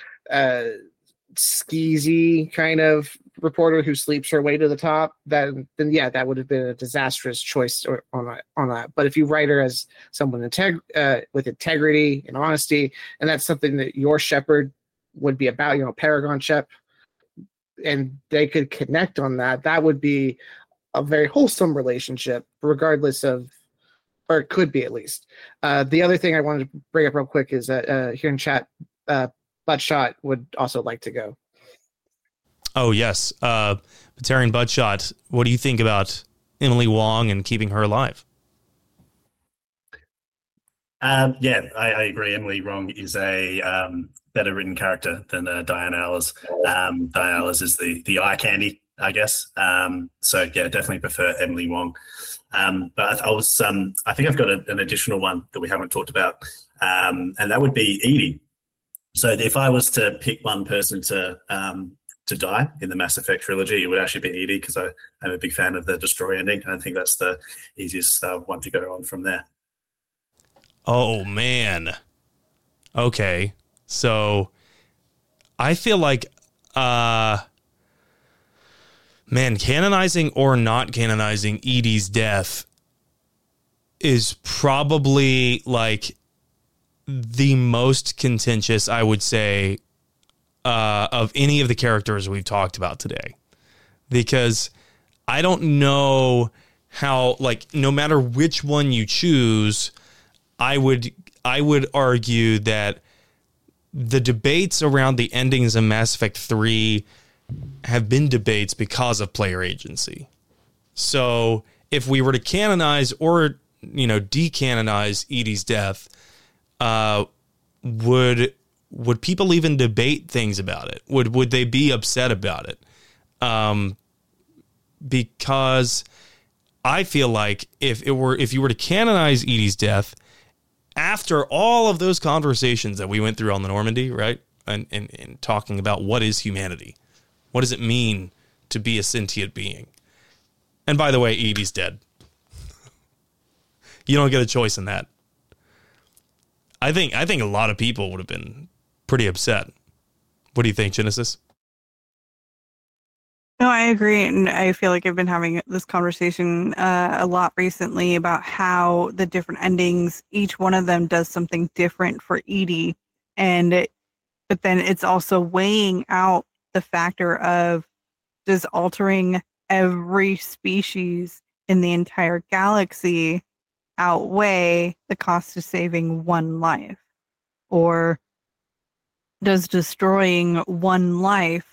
skeezy kind of reporter who sleeps her way to the top, then yeah, that would have been a disastrous choice on that. But if you write her as someone with integrity and honesty, and that's something that your Shepard would be about, Paragon Shep, and they could connect on that, that would be a very wholesome relationship, regardless of, or it could be at least. The other thing I wanted to bring up real quick is that here in chat, Buttshot would also like to go. Oh, yes. Batarian Buttshot, what do you think about Emily Wong and keeping her alive? Yeah, I agree. Emily Wong is a better written character than Diane Allers. Diane Allers is the eye candy, I guess. So yeah, definitely prefer Emily Wong. But I think I've got an additional one that we haven't talked about, and that would be Edie. So if I was to pick one person to die in the Mass Effect trilogy, it would actually be Edie, because I'm a big fan of the Destroy ending, and I think that's the easiest one to go on from there. Oh, man. Okay. So I feel like, canonizing or not canonizing Edie's death is probably like the most contentious, I would say, of any of the characters we've talked about today. Because I don't know how, like, no matter which one you choose, I would argue that the debates around the endings of Mass Effect 3 have been debates because of player agency. So if we were to canonize or, decanonize Edie's death, would people even debate things about it? Would they be upset about it? Because I feel like if you were to canonize Edie's death, after all of those conversations that we went through on the Normandy, right? And talking about what is humanity? What does it mean to be a sentient being? And by the way, Edie's dead. You don't get a choice in that. I think a lot of people would have been pretty upset. What do you think, Genesis? No, I agree. And I feel like I've been having this conversation a lot recently about how the different endings, each one of them does something different for Edie. But then it's also weighing out the factor of, does altering every species in the entire galaxy outweigh the cost of saving one life? Or does destroying one life,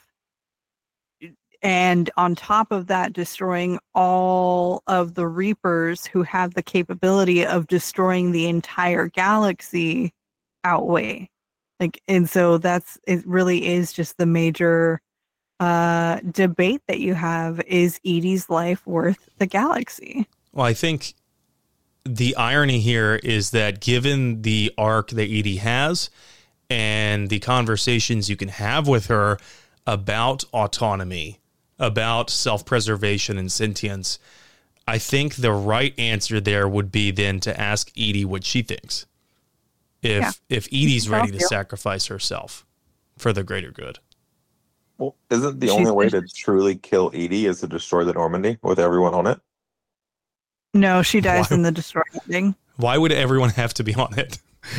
and on top of that, destroying all of the Reapers who have the capability of destroying the entire galaxy, outweigh? And so it really is just the major debate that you have: is Edie's life worth the galaxy? Well, I think the irony here is that given the arc that Edie has and the conversations you can have with her about autonomy, about self-preservation and sentience, I think the right answer there would be then to ask Edie what she thinks. If Edie's ready to sacrifice herself for the greater good. Well, isn't the only way to truly kill Edie is to destroy the Normandy with everyone on it? No, she dies in the destroy ending. Why would everyone have to be on it?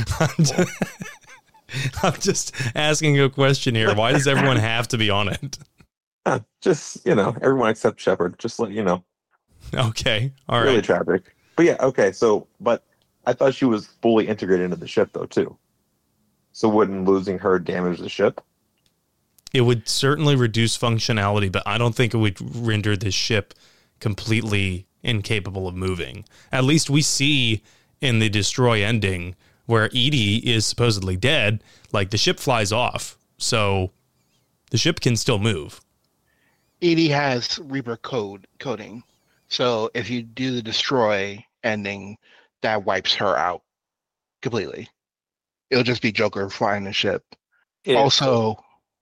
I'm just asking a question here. Why does everyone have to be on it? Just, everyone except Shepard. Just let you know. Okay. All right. Really tragic. But yeah, okay. So, but I thought she was fully integrated into the ship, though, too. So wouldn't losing her damage the ship? It would certainly reduce functionality, but I don't think it would render the ship completely incapable of moving. At least we see in the destroy ending where Edie is supposedly dead, like the ship flies off. So the ship can still move. Edie has Reaper coding. So if you do the destroy ending, that wipes her out completely. It'll just be Joker flying the ship. Also,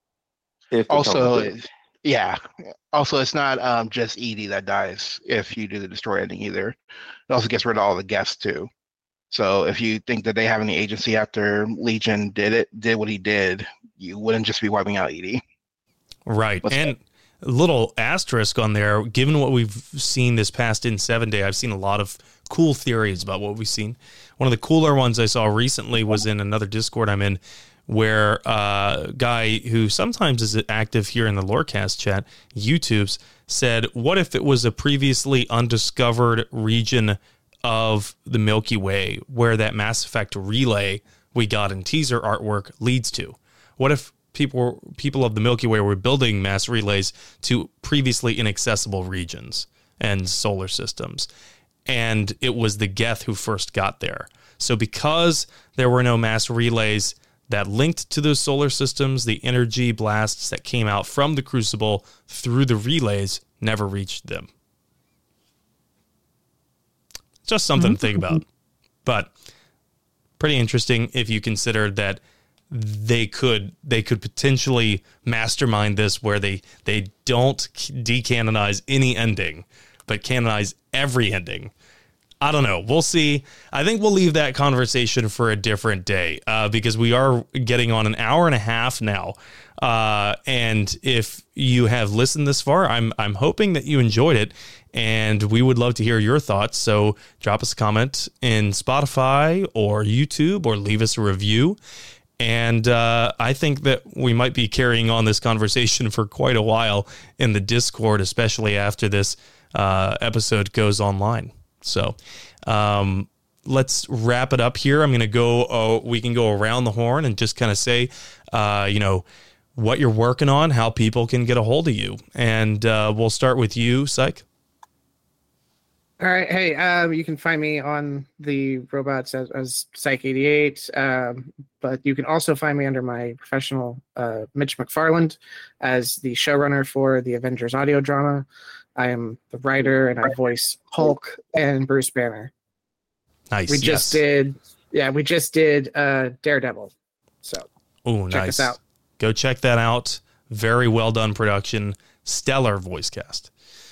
it's not just Edie that dies if you do the destroy ending either. It also gets rid of all the guests too. So if you think that they have any agency after Legion did what he did, you wouldn't just be wiping out Edie. Right. And a little asterisk on there, given what we've seen this past in 7 Day, I've seen a lot of cool theories about what we've seen. One of the cooler ones I saw recently was in another Discord I'm in, where a guy who sometimes is active here in the Lorecast chat, YouTube's, said, what if it was a previously undiscovered region of the Milky Way where that Mass Effect relay we got in teaser artwork leads to? What if people of the Milky Way were building mass relays to previously inaccessible regions and solar systems, and it was the Geth who first got there? So because there were no mass relays that linked to those solar systems, the energy blasts that came out from the Crucible through the relays never reached them. Just something to think about. But pretty interesting if you consider that they could potentially mastermind this where they don't decanonize any ending, but canonize every ending. I don't know. We'll see. I think we'll leave that conversation for a different day because we are getting on an hour and a half now. And if you have listened this far, I'm hoping that you enjoyed it, and we would love to hear your thoughts. So drop us a comment in Spotify or YouTube, or leave us a review. And I think that we might be carrying on this conversation for quite a while in the Discord, especially after this episode goes online. So let's wrap it up here. I'm going to go, we can go around the horn and just kind of say, what you're working on, how people can get a hold of you. And we'll start with you, Psych. All right. Hey, you can find me on the robots as Psych88, but you can also find me under my professional Mitch McFarland as the showrunner for the Avengers audio drama. I am the writer, and I voice Hulk and Bruce Banner. Nice. We just did Daredevil. So check us out. Go check that out. Very well done production. Stellar voice cast.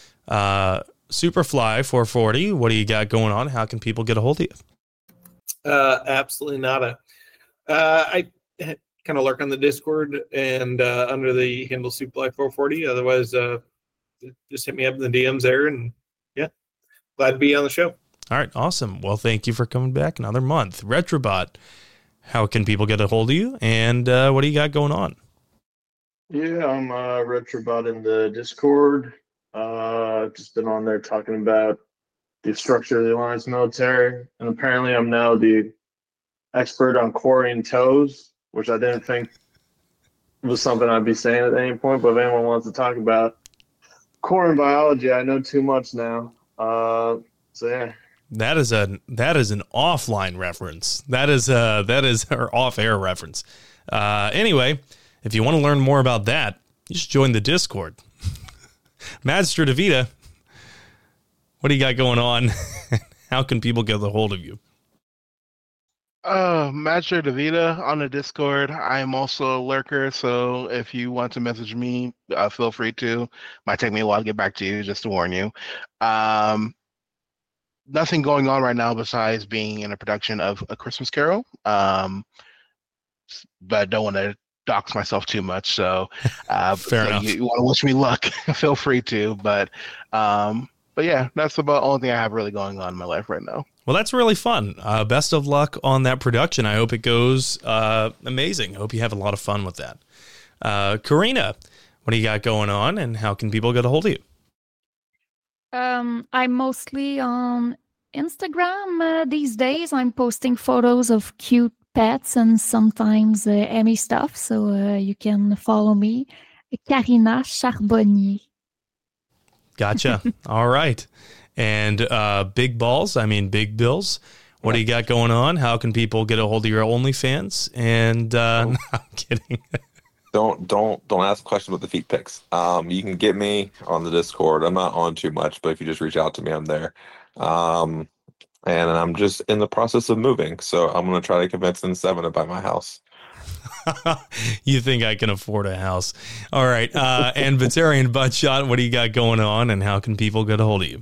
Superfly 440, what do you got going on? How can people get a hold of you? Absolutely nada. I kind of lurk on the Discord and under the handle Superfly 440. Otherwise, just hit me up in the DMs there, and yeah, glad to be on the show. All right, awesome. Well, thank you for coming back another month. Retrobot, how can people get a hold of you, and what do you got going on? Yeah, I'm Retrobot in the Discord. Just been on there talking about the structure of the Alliance military, and apparently I'm now the expert on quarrying toes, which I didn't think was something I'd be saying at any point, but if anyone wants to talk about core and biology, I know too much now. So yeah. That is an offline reference. That is our off-air reference. Anyway, if you want to learn more about that, you should join the Discord. Madster DeVita, What do you got going on? How can people get a hold of you? Master Davida on the Discord. I'm also a lurker, so if you want to message me, feel free to. Might take me a while to get back to you, just to warn you. Nothing going on right now besides being in a production of A Christmas Carol. But I don't want to dox myself too much, so fair enough. You want to wish me luck, feel free to. But yeah, that's about the only thing I have really going on in my life right now. Well, that's really fun. Best of luck on that production. I hope it goes amazing. I hope you have a lot of fun with that. Karina, what do you got going on, and how can people get a hold of you? I'm mostly on Instagram these days. I'm posting photos of cute pets and sometimes Emmy stuff, so you can follow me, Karina Charbonnier. Gotcha. All right. And big bills. What do you got going on? How can people get a hold of your OnlyFans? And no, I'm kidding. Don't ask questions about the feet pics. You can get me on the Discord. I'm not on too much, but if you just reach out to me, I'm there. And I'm just in the process of moving, so I'm going to try to convince N7 to buy my house. You think I can afford a house? All right. And Batarian Buttshot, what do you got going on, and how can people get a hold of you?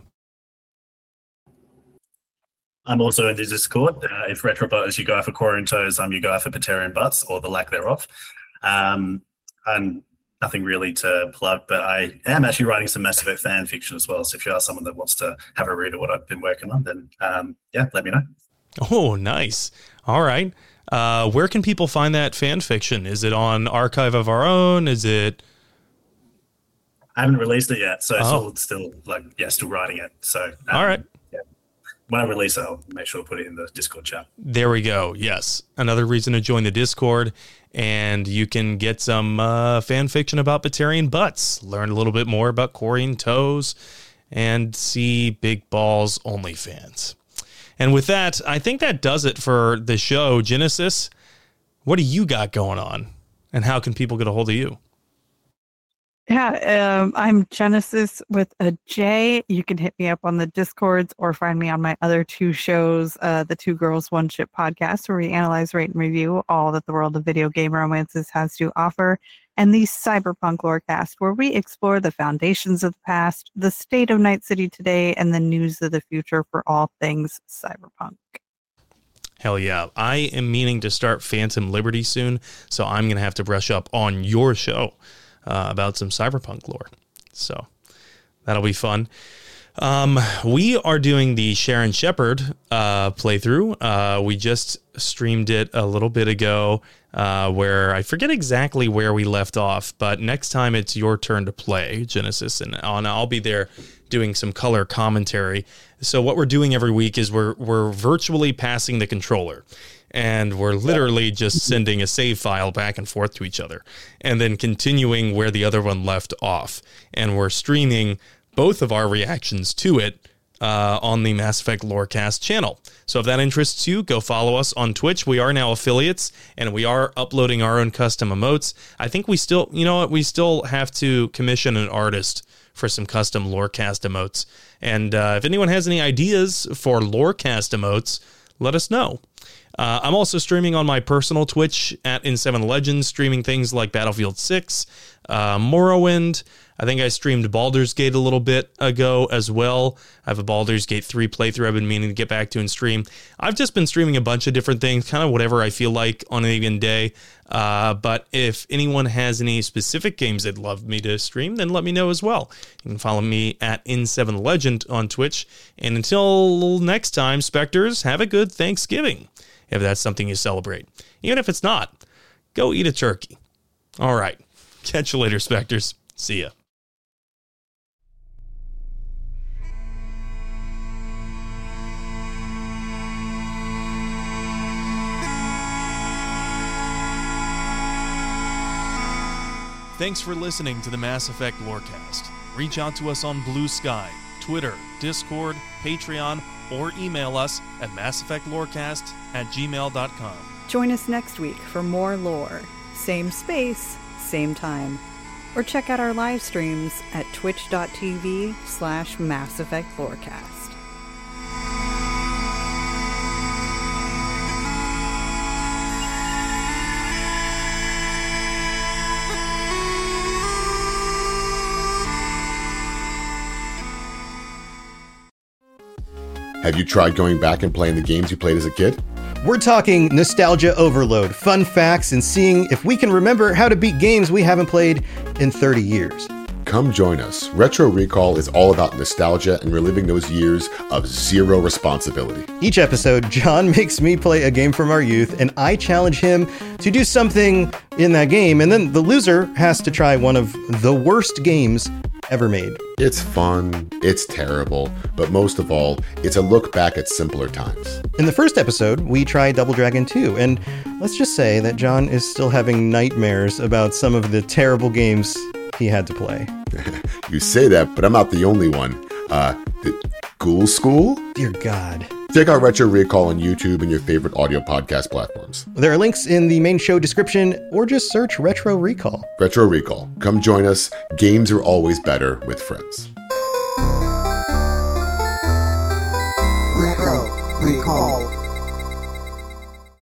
I'm also in the Discord. If Retro is you go for Core and Toes, you go for Batarian Butts, or the lack thereof. And nothing really to plug, but I am actually writing some Mass Effect fan fiction as well. So if you are someone that wants to have a read of what I've been working on, then let me know. Oh, nice. All right. Where can people find that fan fiction? Is it on Archive of Our Own? Is it? I haven't released it yet, so it's still still writing it. So all right. Yeah. When I release it, I'll make sure to put it in the Discord chat. There we go. Yes. Another reason to join the Discord, and you can get some fan fiction about Batarian Butts, learn a little bit more about Corey and Toes, and see Big Balls OnlyFans. And with that, I think that does it for the show. Genesis, what do you got going on, and how can people get a hold of you? Yeah, I'm Genesis with a J. You can hit me up on the Discords or find me on my other two shows, the Two Girls, One Ship podcast, where we analyze, rate, and review all that the world of video game romances has to offer, and the Cyberpunk Lorecast, where we explore the foundations of the past, the state of Night City today, and the news of the future for all things cyberpunk. Hell yeah. I am meaning to start Phantom Liberty soon, so I'm going to have to brush up on your show about some cyberpunk lore. So that'll be fun. We are doing the Sharon Shepard playthrough. We just streamed it a little bit ago, where I forget exactly where we left off, but next time it's your turn to play, Genesis, and I'll be there doing some color commentary. So what we're doing every week is we're virtually passing the controller, and we're literally just sending a save file back and forth to each other, and then continuing where the other one left off. And we're streaming both of our reactions to it on the Mass Effect Lorecast channel. So if that interests you, go follow us on Twitch. We are now affiliates, and we are uploading our own custom emotes. I think we still, we still have to commission an artist for some custom Lorecast emotes. And if anyone has any ideas for Lorecast emotes, let us know. I'm also streaming on my personal Twitch at N7 Legends, streaming things like Battlefield 6, Morrowind. I think I streamed Baldur's Gate a little bit ago as well. I have a Baldur's Gate 3 playthrough I've been meaning to get back to and stream. I've just been streaming a bunch of different things, kind of whatever I feel like on any given day. But if anyone has any specific games they'd love me to stream, then let me know as well. You can follow me at N7 Legend on Twitch. And until next time, Spectres, have a good Thanksgiving, if that's something you celebrate. Even if it's not, go eat a turkey. All right. Catch you later, Spectres. See ya. Thanks for listening to the Mass Effect Lorecast. Reach out to us on Blue Sky, Twitter, Discord, Patreon, or email us at masseffectlorecast@gmail.com. Join us next week for more lore. Same space, same time. or check out our live streams at twitch.tv/Mass Effect Lorecast. Have you tried going back and playing the games you played as a kid? We're talking nostalgia overload, fun facts, and seeing if we can remember how to beat games we haven't played in 30 years. Come join us. Retro Recall is all about nostalgia and reliving those years of zero responsibility. Each episode, John makes me play a game from our youth, and I challenge him to do something in that game, and then the loser has to try one of the worst games ever made. It's fun, it's terrible, but most of all, it's a look back at simpler times. In the first episode, we tried Double Dragon 2, and let's just say that John is still having nightmares about some of the terrible games he had to play. You say that, but I'm not the only one. Ghoul School? Dear God. Check out Retro Recall on YouTube and your favorite audio podcast platforms. There are links in the main show description, or just search Retro Recall. Retro Recall. Come join us. Games are always better with friends. Retro Recall.